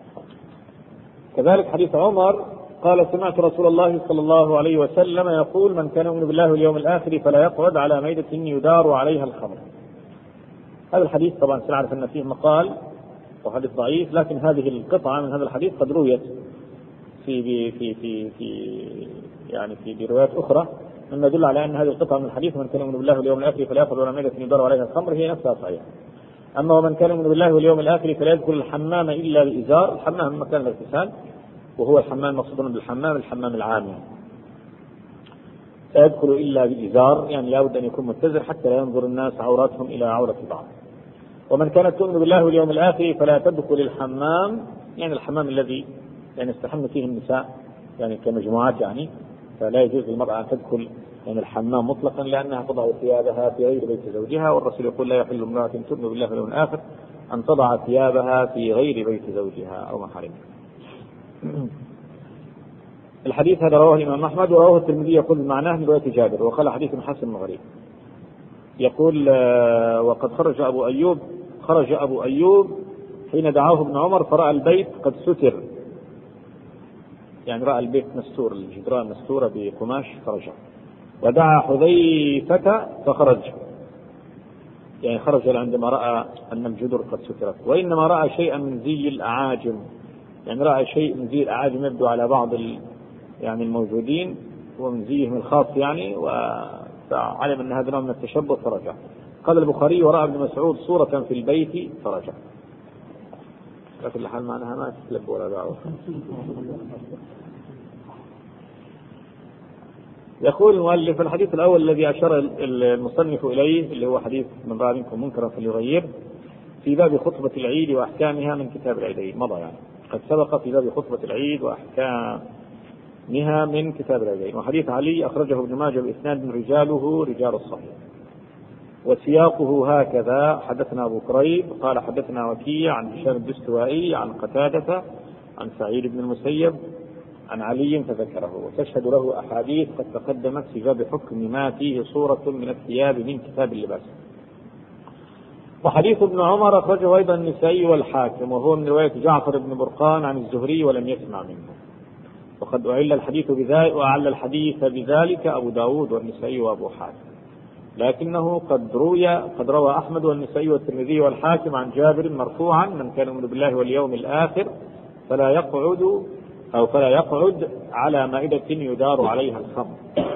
كذلك حديث عمر قال سمعت رسول الله صلى الله عليه وسلم يقول من كان يؤمن بالله واليوم الآخر فلا يقعد على مائدة يدار عليها الخمر. هذا الحديث طبعا سنعرف أن فيه مقال وحديث ضعيف، لكن هذه القطعة من هذا الحديث قد رويت في في في في يعني في روايات أخرى مما يدل على أن هذه القطعة من الحديث من كان يؤمن بالله واليوم الآخر فلا يقعد على مائدة يدار عليها الخمر هي نفسها صحيحة. أما ومن كان يؤمن بالله واليوم الآخر فلا يدخل الحمام إلا بإزار، الحمام مكان الاغتسال وهو الحمام مقصود بالحمام الحمام العام، لا يدخل إلا بإزار يعني لا بد أن يكون متزر حتى لا ينظر الناس عوراتهم إلى عورة بعض. ومن كانت تؤمن بالله واليوم الآخر فلا تدخل الحمام يعني الحمام الذي يعني يستحم فيه النساء يعني كمجموعات يعني، فلا يجوز للمرأة أن تدخل يعني الحمام مطلقا لأنها تضع ثيابها في غير بيت زوجها، والرسول يقول لا يحل امرأة تؤمن بالله واليوم الآخر أن تضع ثيابها في غير بيت زوجها أو محارمها. الحديث هذا رواه الإمام أحمد ورواه الترمذي يقول معناه من رواية جابر وقال حديث حسن غريب. يقول وقد خرج أبو أيوب خرج أبو أيوب حين دعاه ابن عمر فرأى البيت قد ستر، يعني رأى البيت مستور، الجدران مستورة بقماش فرجع، ودعا حذيفة فخرج، يعني خرج عندما رأى أن الجدر قد سترت، وإنما رأى شيئا من زي الأعاجم، يعني رأى شيء من زي الأعاجم يبدو على بعض يعني الموجودين ومن زيهم الخاص يعني، وعلم أن هذا نوع من التشبه فرجع. قال البخاري ورأى ابن مسعود صورة في البيت فرجع. لكن الحال معناها ما تسلب ولا دعوة. يقول المؤلف الحديث الأول الذي أشار المصنف إليه اللي هو حديث من رأى منكم منكرا فليغير في باب خطبة العيد وأحكامها من كتاب العيدين مضى، يعني قد سبق في باب خطبة العيد وأحكامها من كتاب العيدين. وحديث علي أخرجه ابن ماجه بإسناد رجاله رجال الصحيح، وسياقه هكذا: حدثنا أبو كريب قال حدثنا وكيع عن هشام الدستوائي عن قتادة عن سعيد بن المسيب عن علي فذكره، وتشهد له أحاديث قد تقدمت في باب حكم ما فيه صورة من الثياب من كتاب اللباس. وحديث ابن عمر أخرجه أيضا النسائي والحاكم، وهو من رواية جعفر بن برقان عن الزهري ولم يسمع منه، وقد أعل الحديث بذلك وأعل الحديث بذلك أبو داود والنسائي وأبو حاتم، لكنه قد روي قد روى أحمد والنسائي والترمذي والحاكم عن جابر مرفوعا: من كان يؤمن بالله واليوم الآخر فلا يقعد أو فلا يقعد على مائدة يدار عليها الخمر.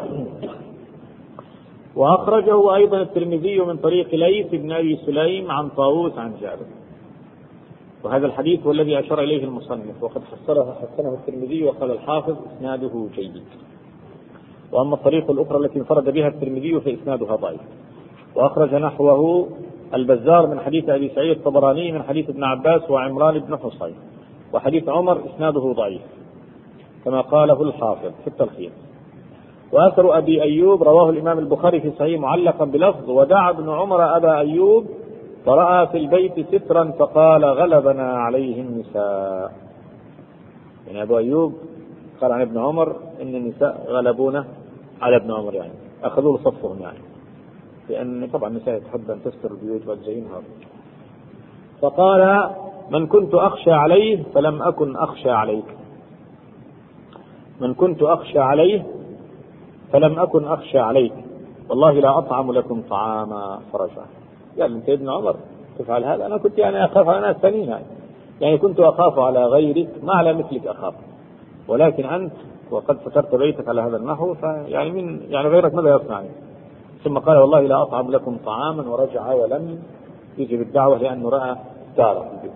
وأخرجه أيضا الترمذي من طريق ليث بن أبي سليم عن طاووس عن جابر، وهذا الحديث هو الذي أشار إليه المصنف، وقد حسنه حسنه الترمذي وقال الحافظ إسناده جيد. وأما الطريق الأخرى التي انفرد بها الترمذي فإسنادها ضعيف. وأخرج نحوه البزار من حديث أبي سعيد الطبراني من حديث ابن عباس وعمران بن حصين. وحديث عمر إسناده ضعيف كما قاله الحافظ في التلخيص. وأثر أبي أيوب رواه الإمام البخاري في صحيح معلقا بلفظ: ودعا ابن عمر أبا أيوب فرأى في البيت سترا فقال غلبنا عليه النساء. يعني أبو أيوب قال عن ابن عمر إن النساء غلبونا على ابن عمر، يعني أخذوا صفهم، يعني لأن طبعا النساء تحب أن تستر البيوت وتزينها. فقال: من كنت أخشى عليه فلم أكن أخشى عليك، من كنت أخشى عليه فلم أكن أخشى عليك، والله لا أطعم لكم طعاما فرجع. قال أنت ابن عمر تفعل هذا، أنا كنت يعني أخاف على ناس ثانيين، يعني. يعني كنت أخاف على غيرك ما على مثلك أخاف، ولكن أنت وقد فترت بيتك على هذا النحو، فيعني من يعني غيرك ماذا يصنع؟ ثم قال: والله لا أطعم لكم طعاما، ورجع ولم يجب الدعوة لأنه رأى دار في البيت.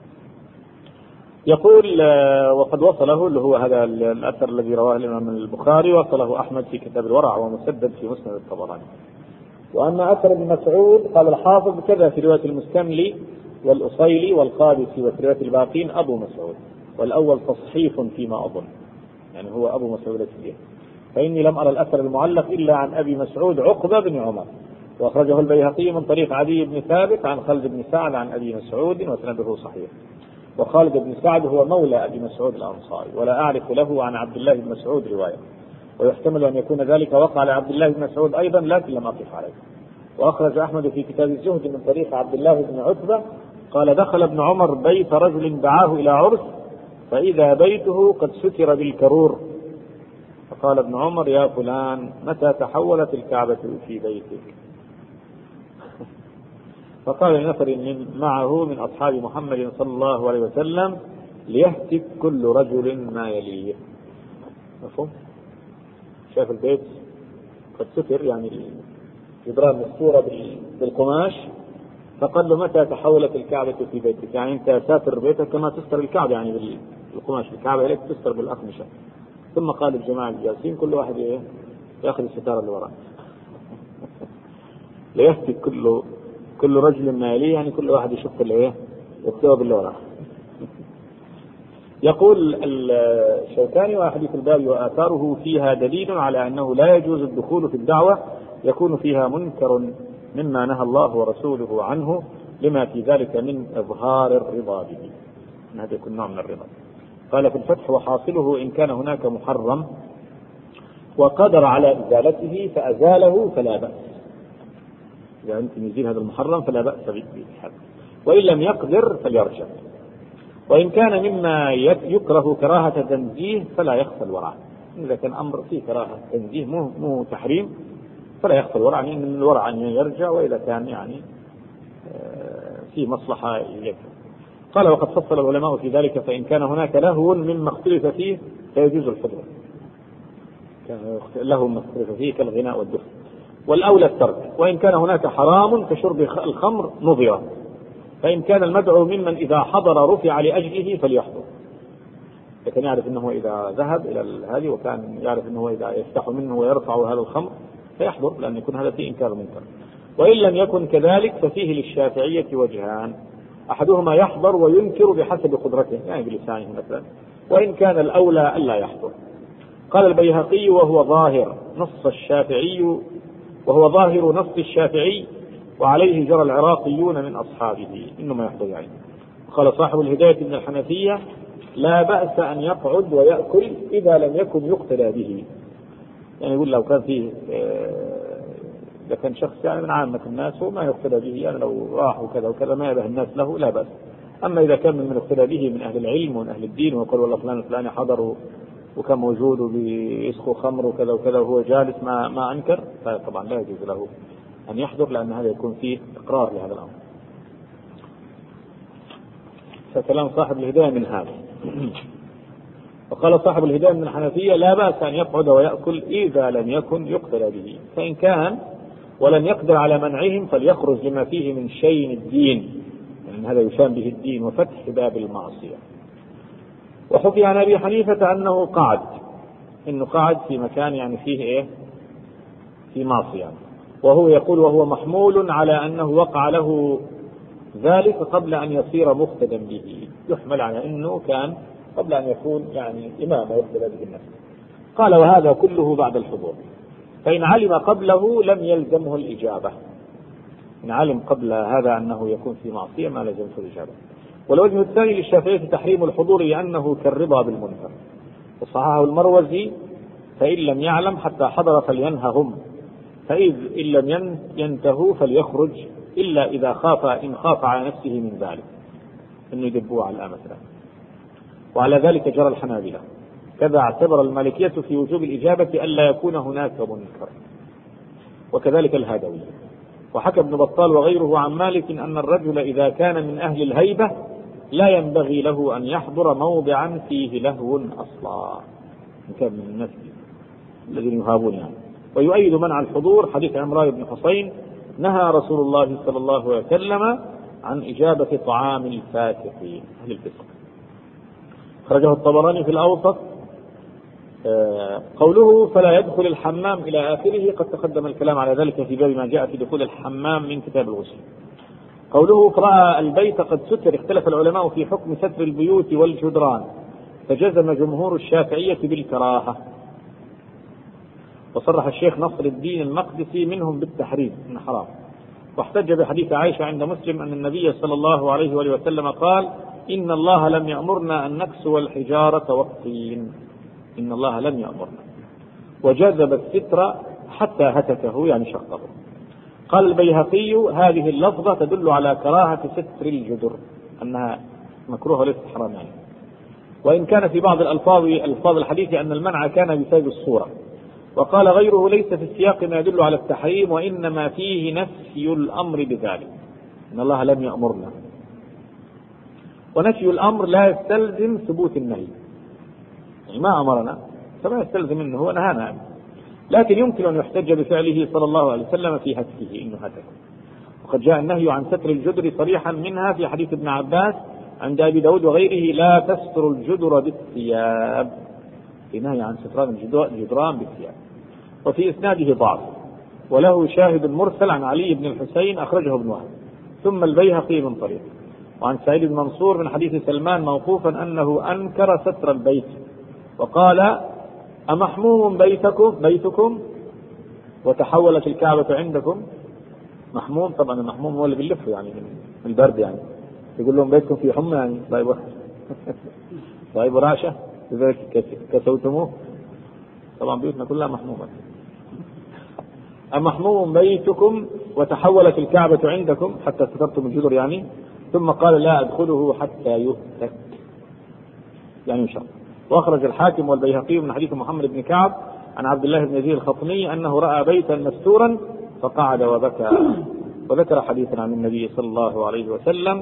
يقول: وقد وصله اللي هو هذا الأثر الذي رواه الإمام البخاري وصله أحمد في كتاب الورع ومسدد في مسند الطبراني. وأما أثر ابن مسعود قال الحافظ كذا في رواية المستملي والأصيلي والقادسي، وفي رواية الباقين أبو مسعود، والأول تصحيف فيما أظن، يعني هو أبو مسعود الكبير. فإني لم أرى الأثر المعلق إلا عن أبي مسعود عقبة بن عمر، وأخرجه البيهقي من طريق عدي بن ثابت عن خالد بن سعد عن أبي مسعود وسنده صحيح. وخالد بن سعد هو مولى أبي مسعود الأنصاري، ولا أعرف له عن عبد الله بن مسعود رواية، ويحتمل أن يكون ذلك وقع لعبد الله بن مسعود أيضا، لكن لم أقف عليه. وأخرج أحمد في كتاب الزهد من طريق عبد الله بن عتبة قال: دخل ابن عمر بيت رجل دعاه إلى عرس فإذا بيته قد ستر بالكرور، فقال ابن عمر: يا فلان متى تحولت الكعبة في بيتك؟ فقال لنفر من معه من أصحاب محمد صلى الله عليه وسلم: ليهتك كل رجل ما يليه. مفهوم؟ شاف البيت قد ستر، يعني الجدران مستورة بالقماش، فقال له: متى تحولت الكعبة في بيتك؟ يعني أنت ساتر بيتك كما تستر الكعبة، يعني بالقماش، الكعبة إليك تستر بالأقمشة. ثم قال الجماعة الجالسين كل واحد إيه يأخذ الستارة اللي وراء. ليهتك كل كل رجل ما يليه، يعني كل واحد يشوف الايه الثوب اللي وراه. يقول الشوكاني: وحديث الباب وآثاره فيها دليل على أنه لا يجوز الدخول في الدعوة يكون فيها منكر مما نهى الله ورسوله عنه، لما في ذلك من إظهار الرضا به، هذا يكون نوع من الرضا. قال في الفتح: وحاصله إن كان هناك محرم وقدر على إزالته فأزاله فلا بأس. إذا أنت يزيل هذا المحرم فلا بأس به، وإن لم يقدر فليرجع. وإن كان مما يكره كراهة تنزيه فلا يخفى الورع. إذا كان أمر فيه كراهة تنزيه مو مو تحريم فلا يخفى الورع، يعني من الورع أن يرجع، وإذا كان يعني في مصلحة يكفي. قال: وقد فصل العلماء في ذلك، فإن كان هناك لهو مما اختلف فيه فيجوز الحضور، له ما اختلف فيه كالغناء والدف، والأولى الترك. وإن كان هناك حرام كشرب الخمر نظر، فإن كان المدعو ممن إذا حضر رفع لأجله فليحضر. لكن يعرف أنه إذا ذهب إلى هذه، وكان يعرف أنه إذا يفتح منه ويرفع هذا الخمر فيحضر، لأن يكون هذا فيه إنكار منكر. وإن لم يكن كذلك ففيه للشافعية وجهان: أحدهما يحضر وينكر بحسب قدرته، يعني بلسانه مثلا، وإن كان الأولى ألا يحضر. قال البيهقي: وهو ظاهر نص الشافعي وهو ظاهر نص الشافعي وعليه جرى العراقيون من أصحابه إنه ما يحضر يعني. قال صاحب الهداية من الحنفية: لا بأس أن يقعد ويأكل إذا لم يكن يقتدى به. يعني يقول لو كان فيه إذا كان شخص يعني من عامة الناس وما يقتدى به، يعني لو راح وكذا وكذا ما يبه الناس له لا بأس. أما إذا كان من يقتدى به من أهل العلم ومن أهل الدين، وقال والله فلان فلان حضر وكان موجود وبيسخوا خمر وكذا وكذا وهو جالس ما ما أنكر، فطبعا لا يجوز له أن يحضر، لأن هذا يكون فيه إقرار لهذا الأمر. فكلام صاحب الهداية من هذا. وقال صاحب الهداية من الحنفية: لا بأس أن يقعد ويأكل إذا لم يكن يقتدى به، فإن كان ولم يقدر على منعهم فليخرج لما فيه من شيء الدين، يعني هذا يشان به الدين وفتح باب المعصية. وحكي عن أبي حنيفة أنه قعد، إنه قعد في مكان يعني فيه إيه؟ في معصية، وهو يقول وهو محمول على أنه وقع له ذلك قبل أن يصير مقتدى به، يحمل على أنه كان قبل أن يكون يعني إمام ويقتدى به الناس. قال: وهذا كله بعد الحضور، فإن علم قبله لم يلزمه الإجابة. إن علم قبل هذا أنه يكون في معصية ما لزمه الإجابة. والوجه الثاني للشافعية تحريم الحضور لأنه كالرضا بالمنكر، وصححه المروزي: فإن لم يعلم حتى حضر فلينههم، فإذ إن لم ينتهوا فليخرج، إلا إذا خاف إن خاف على نفسه من ذلك إنه يدبوه على مثلا. وعلى ذلك جرى الحنابلة. كذا اعتبر المالكية في وجوب الإجابة ألا يكون هناك منكر، وكذلك الهادوي. وحكى ابن بطال وغيره عن مالك أن الرجل إذا كان من أهل الهيبة لا ينبغي له أن يحضر موضعا فيه لهو أصلا، إن كان من الناس الذين يهابون يعني. ويؤيد منع الحضور حديث عمران بن حسين: نهى رسول الله صلى الله عليه وسلم عن إجابة طعام الفاسقين أهل الفسق. خرجه الطبراني في الأوسط. قوله فلا يدخل الحمام إلى آخره قد تقدم الكلام على ذلك في باب ما جاء في دخول الحمام من كتاب الغسل. قوله فرأى البيت قد ستر، اختلف العلماء في حكم ستر البيوت والجدران، فجزم جمهور الشافعية بالكراهة، وصرح الشيخ نصر الدين المقدسي منهم بالتحريم من حرام. واحتج بحديث عائشة عند مسلم أن النبي صلى الله عليه وآله وسلم قال: إن الله لم يأمرنا أن نكسو الحجارة والطين، إن الله لم يأمرنا، وجذب الستر حتى هتكه يعني شقه. قال البيهقي: هذه اللفظة تدل على كراهة ستر الجدر، أنها مكروهة وليست حرام يعني. وإن كان في بعض الألفاظ ألفاظ الحديث أن المنع كان بسبب الصورة. وقال غيره: ليس في السياق ما يدل على التحريم، وإنما فيه نفي الأمر بذلك، إن الله لم يأمرنا. ونفي الأمر لا يستلزم ثبوت النهي، يعني ما أمرنا فما يستلزم أنه هو نهانا عنه، لكن يمكن أن يحتج بفعله صلى الله عليه وسلم في هتكه إنه هتك. وقد جاء النهي عن ستر الجدر صريحا منها في حديث ابن عباس عند أبي داود وغيره: لا تستر الجدر بالثياب، في نهي عن ستران الجدران بالثياب. وفي إسناده ضعف، وله شاهد مرسل عن علي بن الحسين أخرجه ابن وهب، ثم البيهقي من طريق. وعن سعيد بن منصور من حديث سلمان موقوفا أنه أنكر ستر البيت وقال: أمحموم بيتكم بيتكم وتحولت الكعبة عندكم؟ محموم طبعا المحموم هو اللي بيلف يعني من البرد، يعني يقول لهم بيتكم في حمى يعني. طيب طيب راشة لذلك كسوتموه. طبعا بيوتنا كلها محمومة. أمحموم بيتكم وتحولت الكعبة عندكم حتى سترتم الجدر يعني، ثم قال لا أدخله حتى يهتك يعني يشرب. وأخرج الحاكم والبيهقي من حديث محمد بن كعب عن عبد الله بن يزيد الخطمي أنه رأى بيتا مستورا فقعد وبكى. وذكر حديثا عن النبي صلى الله عليه وسلم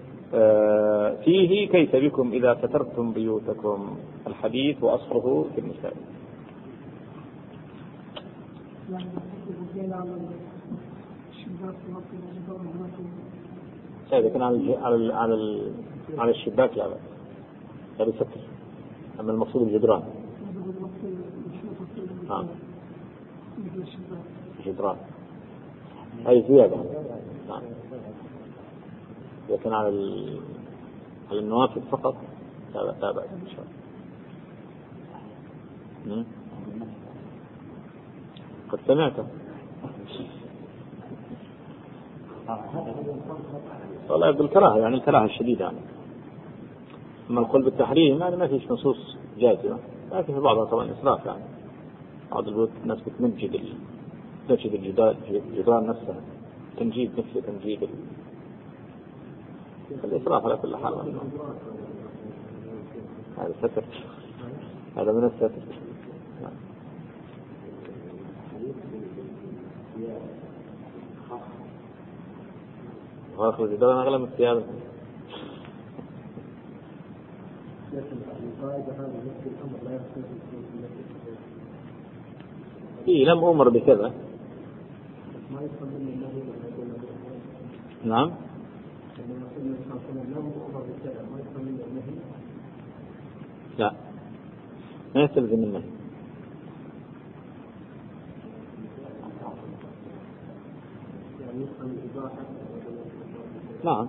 فيه كيف بكم إذا سترتم بيوتكم. الحديث وأصله في النساء. إذا كان على على على على الشباك لا بأس هذا ستر، أما المقصود الجدران. نعم الجدران هذه زيادة. نعم إذا كان على على النوافذ فقط لا بأس إن شاء الله. قد سمعته والله بالكراهة يعني الكراهة الشديدة يعني. أما القول بالتحريم يعني ما فيش نصوص جازمة، لكن في بعضها طبعا إسراف يعني. بعض البيوت الناس بتمجد تمجد الجدران نفسها تنجيد مثل تنجيد الإسراف على كل حال. هذا ستر، هذا من الستر. وآخر الجدران أغلى من الثياب. إيه لم أمر بكذا. نعم لا ما يستلزم النهي. نعم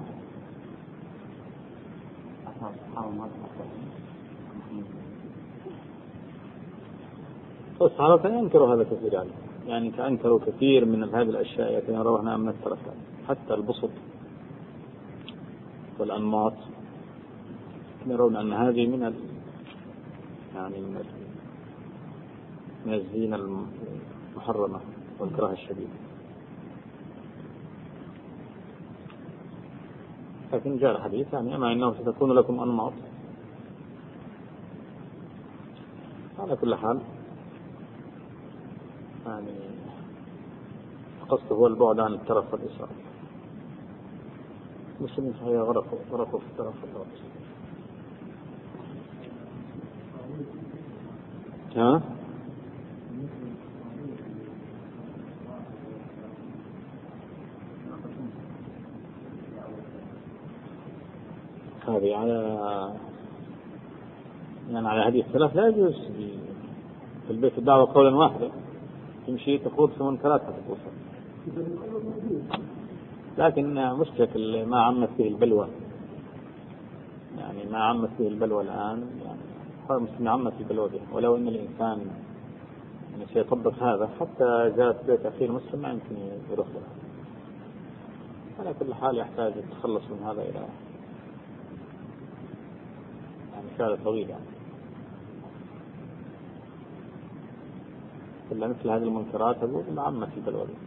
الصحابة ينكروا هذا كثير يعني يعني كأنكروا كثير من هذه الأشياء التي يرونها من الترفات، حتى البسط والأنماط يرون أن هذه من ال... يعني من الزينة المحرمة والكراهة الشديدة. لكن جاء الحديث يعني أما إنه ستكون لكم أنماط. على كل حال يعني قصده هو البعد عن الترف والإسراف. المسلمين صحيح غرقوا غرقوا في الترف والإسراف. ها هذه على يعني على هذه الثلاث لا يجوز في البيت الدعوة قولا واحدا، تمشي تخوض في منكراتها تخوضها. لكن مشكلة ما عمت فيه البلوى يعني ما عمت فيه البلوى الآن يعني هذا مسلم عمت البلوى به. ولو أن الإنسان يعني سيطبق هذا حتى جاءت بيت أخيه المسلم ما يمكن يروح له. على كل حال يحتاج التخلص من هذا إلى يعني شارع طويل يعني. إلا مثل هذه المنكرات أقول ما عمت البلوى به.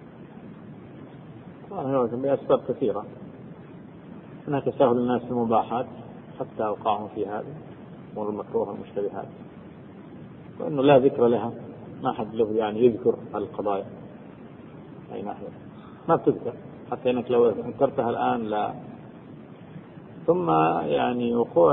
طبعا بأسباب كثيرة، هناك تساهل الناس في المباحات حتى أوقعهم في هذا والمكروه والمشتبهات، وأنه لا ذكر لها، ما حد له يعني يذكر القضايا أي ناحية ما بتذكر، حتى إنك لو انكرتها الآن لا. ثم يعني وقوع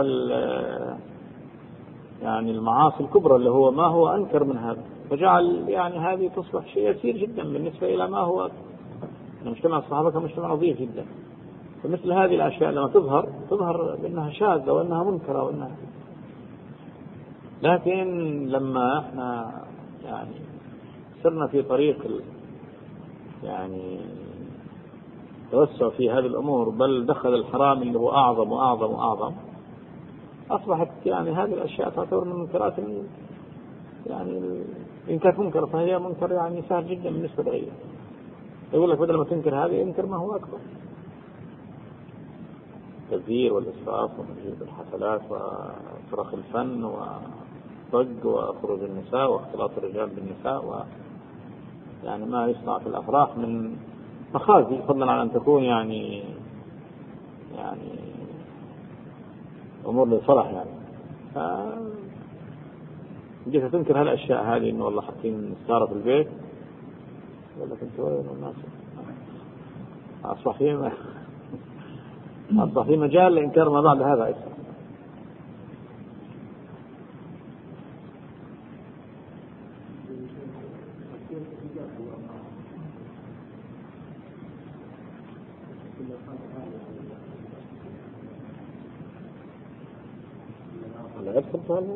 يعني المعاصي الكبرى اللي هو ما هو أنكر من هذا، فجعل يعني هذه تصبح شيء يسير جدا بالنسبة إلى ما هو مجتمع الصحابة كمجتمع نظيف جدا. فمثل هذه الأشياء لما تظهر تظهر بأنها شاذة وأنها منكرة وأنها، لكن لما احنا يعني سرنا في طريق يعني توسع في هذه الأمور، بل دخل الحرام اللي هو أعظم وأعظم وأعظم، أصبحت يعني هذه الأشياء تعتبر من منكرات يعني إن كانت منكر فهي منكر يعني سهل جدا بالنسبة لغيره. يقول لك بدل ما تنكر هذه انكر ما هو أكبر. التبذير والإسراف وتجهيز الحفلات وفرق الفن وضج وخروج النساء واختلاط الرجال بالنساء و يعني ما يصنع في الأفراح من مخازي، فضلا عن أن تكون يعني يعني أمور للفرح يعني. ف جيت تنكر هالأشياء هذه إنه والله حاطين ستارة في البيت ولا كنت وين والناس أصبح في أصبح في مجال لإنكار ما بعد هذا أيضا. لا يدخل هذا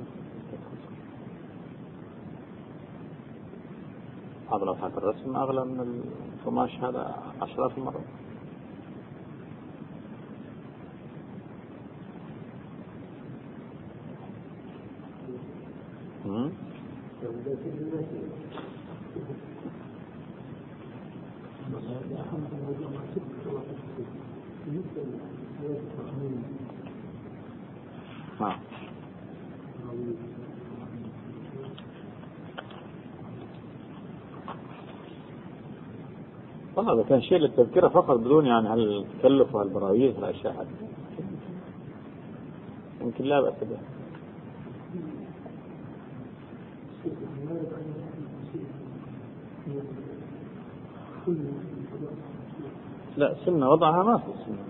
أغلى حق الرسم أغلى من القماش هذا عشرات المرات. ها والله إذا كان شيء للتذكرة فقط بدون يعني هالتكلف وهالبراويز والأشياء هذه يمكن لا بأس بها. لا سنة وضعها ما في سنة،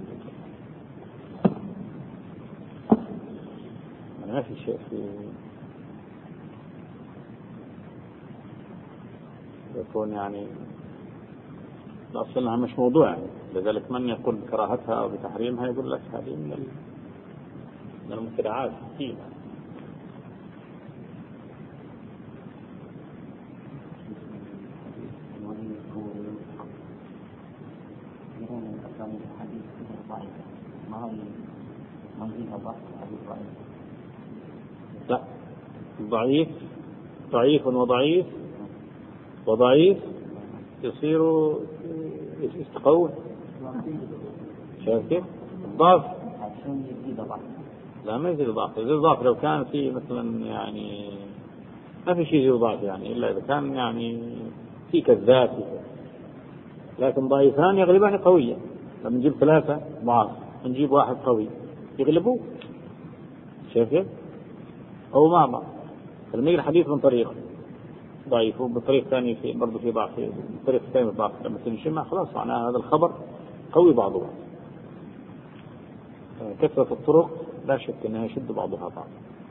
ما في شيء في يكون يعني أصلها مش موضوع يعني. لذلك من يقول بكراهتها أو بتحريمها يقول لك هذه من من المخترعات الدين. لا ضعيف ضعيف وضعيف وضعيف يصير يستقوي. شايف كيف؟ الضعف لا ما يزيد ضعف، يزيد ضعف لو كان في مثلا يعني ما في شيء يزيد ضعف يعني إلا إذا كان يعني في كذاب، لكن ضعيفان يغلبان قوية. لما نجيب ثلاثة ضعاف نجيب واحد قوي يغلبوه. شايف كيف؟ أو ما ما لما يجي الحديث من طريق ضعيف وبطريق ثاني في برضه في ضعف، بطريق ثاني ضعف، لما تنجمع خلاص معناها هذا الخبر قوي بعضه. كثرة الطرق لا شك أنها يشد بعضها بعض.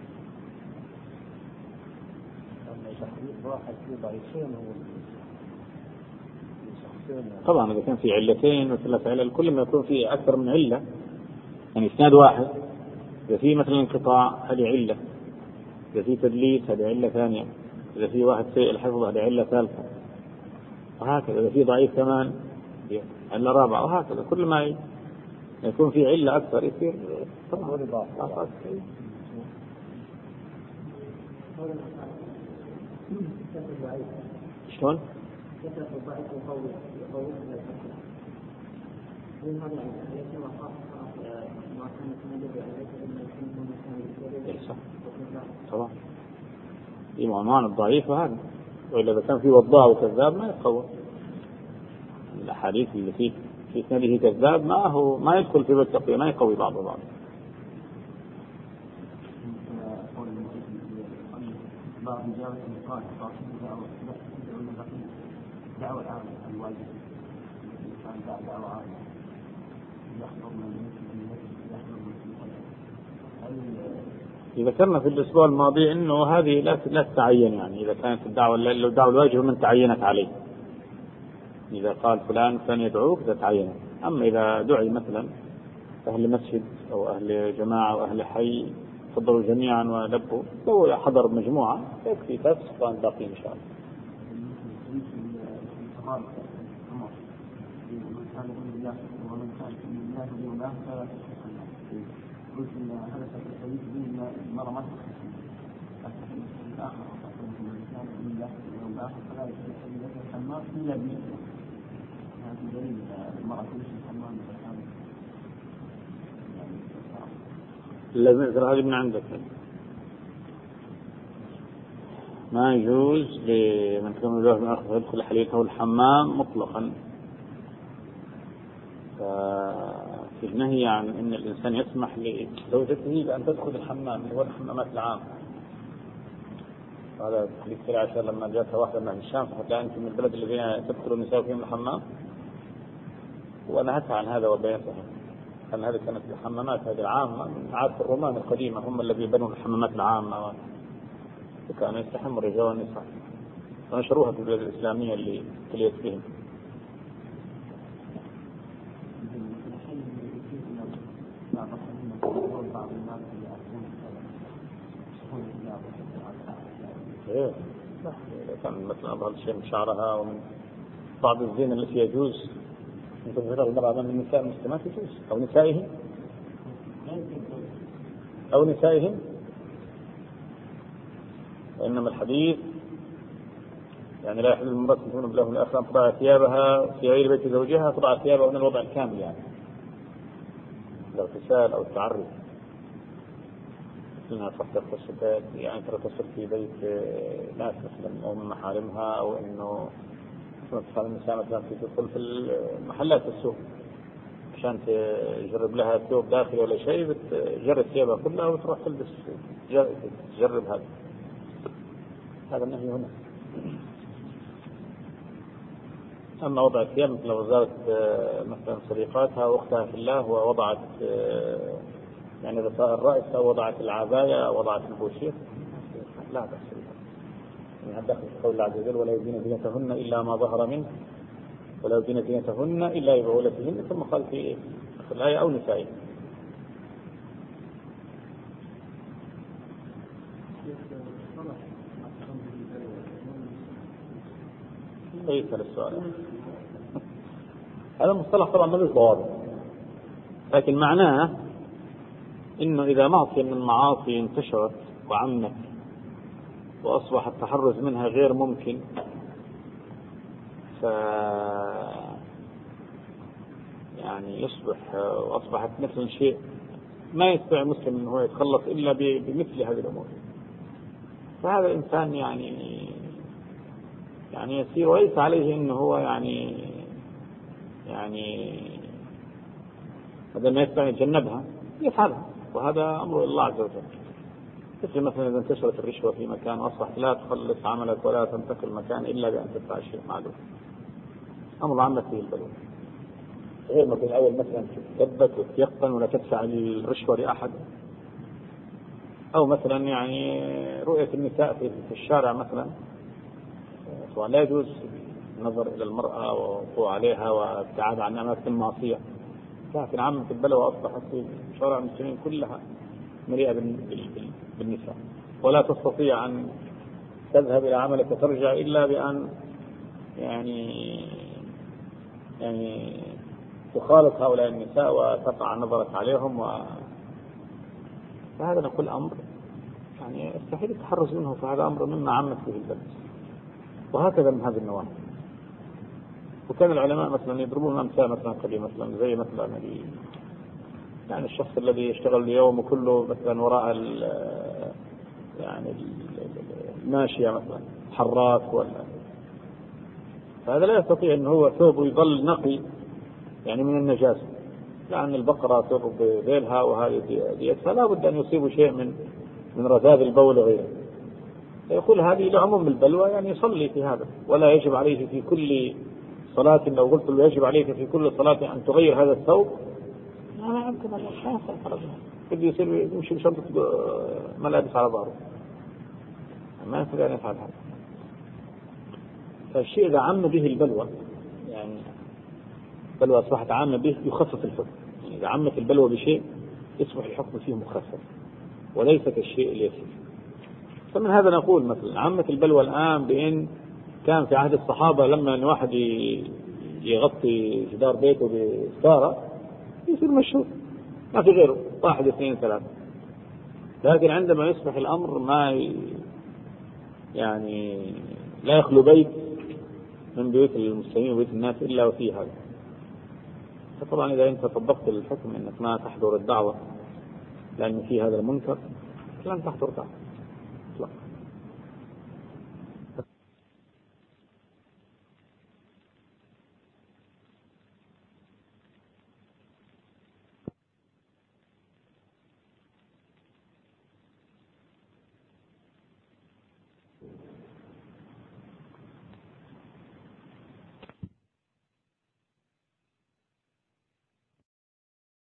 طبعا إذا كان في علتين وثلاث علل كل ما يكون في أكثر من علة يعني إسناد واحد، إذا في مثلا انقطاع هذه علة، إذا في تدليس هذه علة ثانية، إذا في واحد سيء الحفظ هذه علة ثالثة، وهكذا. إذا في ضعيف كمان علة رابعة، وهكذا. كل ما يكون في علة أكثر يصير طبعا. شلون؟ طبعا في عنوان الضعيف هذا، وإلا إذا كان في وضاع وكذاب ما يتقوى. الأحاديث اللي فيه في سنده كذاب ما هو ما يدخل في التقوية، ما يقوي بعضه بعض. ذكرنا في الأسبوع الماضي إنه هذه لا لا تتعين يعني. إذا كانت الدعوة لو الدعوة الواجبة من تعينت عليه، إذا قال فلان فلان يدعوك تتعينت. أما إذا دعي مثلا أهل مسجد أو أهل جماعة أو أهل حي تفضلوا جميعا ولبوا، لو حضر مجموعة يكفي تفسق وأن باقي إن شاء الله. قلت إن هذا الحديث به مرة ما تخصص الآخر أو من الإنسان من الله اليوم الآخر فلا يستطيع أن الحمام إلا بنيته. هذا دليل المرأة تمشي الحمام لازم هذه من عندك. ما يجوز لمن كان له من أخذ يدخل حليته الحمام مطلقا. ففي النهي عن أن الإنسان يسمح لزوجته بأن تدخل الحمام اللي هو الحمامات العام. هذا تحديث سريع عشان لما جاءت واحدة من الشام فقالت لا أنت من البلد الذين تدخل النساء فيهم الحمام، ونهت عن هذا وبينتها أن هذه كانت الحمامات هذه العامة من عادة الرومان القديمة، هم الذين بنوا الحمامات العامة وكانوا يستحموا الرجال والنساء ونشروها في البلاد الإسلامية اللي تليت بهم. إيه كان مثلا بعض الشيء من شعرها ومن بعض الزين التي يجوز أن تظهر المرأة أمام النساء المسلمات يجوز، أو نسائهم أو نسائهم وإنما الحديث يعني لا يحل المرأة تكون بله من الآخر أن تضع ثيابها في غير بيت زوجها، تضع ثيابها من الوضع الكامل يعني الاغتسال أو التعري، إنها تحضر الشتات يعني تغتسل في بيت ناس مثلا أو من محارمها، أو إنه مثلا النساء مثلا تدخل في محلات السوق عشان تجرب لها ثوب داخلي ولا شيء، بتجرب ثيابها كلها وتروح تلبس تجرب هذا. هذا النهي هنا. أما وضع الثياب مثل لو زارت مثلا صديقاتها وأختها في الله ووضعت يعني غطاء الرأس أو وضعت العباية أو وضعت البوشير لا بأس بها. يعني داخل قول الله عز وجل ولا يبدين زينتهن إلا ما ظهر منه ولا يبدين زينتهن إلا لبعولتهن، ثم قال في الآية أو نسائهم. كيف السؤال؟ هذا المصطلح طبعا ما له ضوابط، لكن معناه إنه إذا معصية من المعاصي انتشرت وعمت وأصبح التحرز منها غير ممكن، ف يعني يصبح وأصبحت مثل شيء ما يستطيع مسلم أنه يتخلص إلا بمثل هذه الأمور، فهذا الإنسان يعني يعني يسير وليس عليه إنه هو يعني يعني هذا ما يستطيع يتجنبها يفعلها، وهذا أمر الله عز وجل. مثل مثلا إذا انتشرت الرشوة في مكان وأصبحت لا تخلص عملك ولا تنتقل المكان إلا بأن تدفع شيء معلوم، أمر عامة فيه البلوى، غير ما في الأول مثلا تثبت وتيقن ولا تدفع الرشوة لأحد، أو مثلا يعني رؤية النساء في الشارع مثلا طبعا لا يجوز النظر إلى المرأة ووقوع عليها وابتعاد عن أماكن المعصية، لكن عامة البلوى أصبحت في شوارع المسلمين كلها مليئة بالنساء، ولا تستطيع أن تذهب إلى عملك وترجع إلا بأن يعني يعني تخالط هؤلاء النساء وتقع نظرك عليهم، و فهذا نقول أمر يعني يستحيل التحرز منه، فهذا أمر مما عمت به البلد، وهكذا من هذه النواحي. وكان العلماء مثلا يضربون أمثال مثلا قديم مثلا زي مثلا يعني الشخص الذي يشتغل اليوم كله مثلا وراء يعني الماشية مثلا حراك ولا، فهذا لا يستطيع أن هو ثوبه يظل نقي يعني من النجاسة، لأن البقرة ثوب بذيلها وهذه ديتها لا بد أن يصيب شيء من من رذاذ البول وغيره، فيقول هذه لعموم البلوى يعني يصلي في هذا، ولا يجب عليه في كل صلاة لو قلت له يجب عليك في كل صلاة أن تغير هذا الثوب لا يمكن أن يحصل، قد يصير يمشي بشنطة ملابس على ظهره ما يستطيع أن يفعل هذا. فالشيء إذا عم به البلوى يعني بلوى أصبحت عامة به يخفف الحكم، يعني إذا عمت البلوى بشيء يصبح الحكم فيه مخفف وليس كالشيء اليسير. فمن هذا نقول مثلا عمت البلوى الآن بأن كان في عهد الصحابة لما أن واحد يغطي جدار بيته بستارة يصير مشهور ما في غيره واحد اثنين ثلاثة، لكن عندما يصبح الأمر ما يعني لا يخلو بيت من بيوت المسلمين وبيوت الناس إلا وفيه هذا، فطبعا إذا أنت طبقت الحكم أنك ما تحضر الدعوة لأن في هذا المنكر لم تحضر بعد.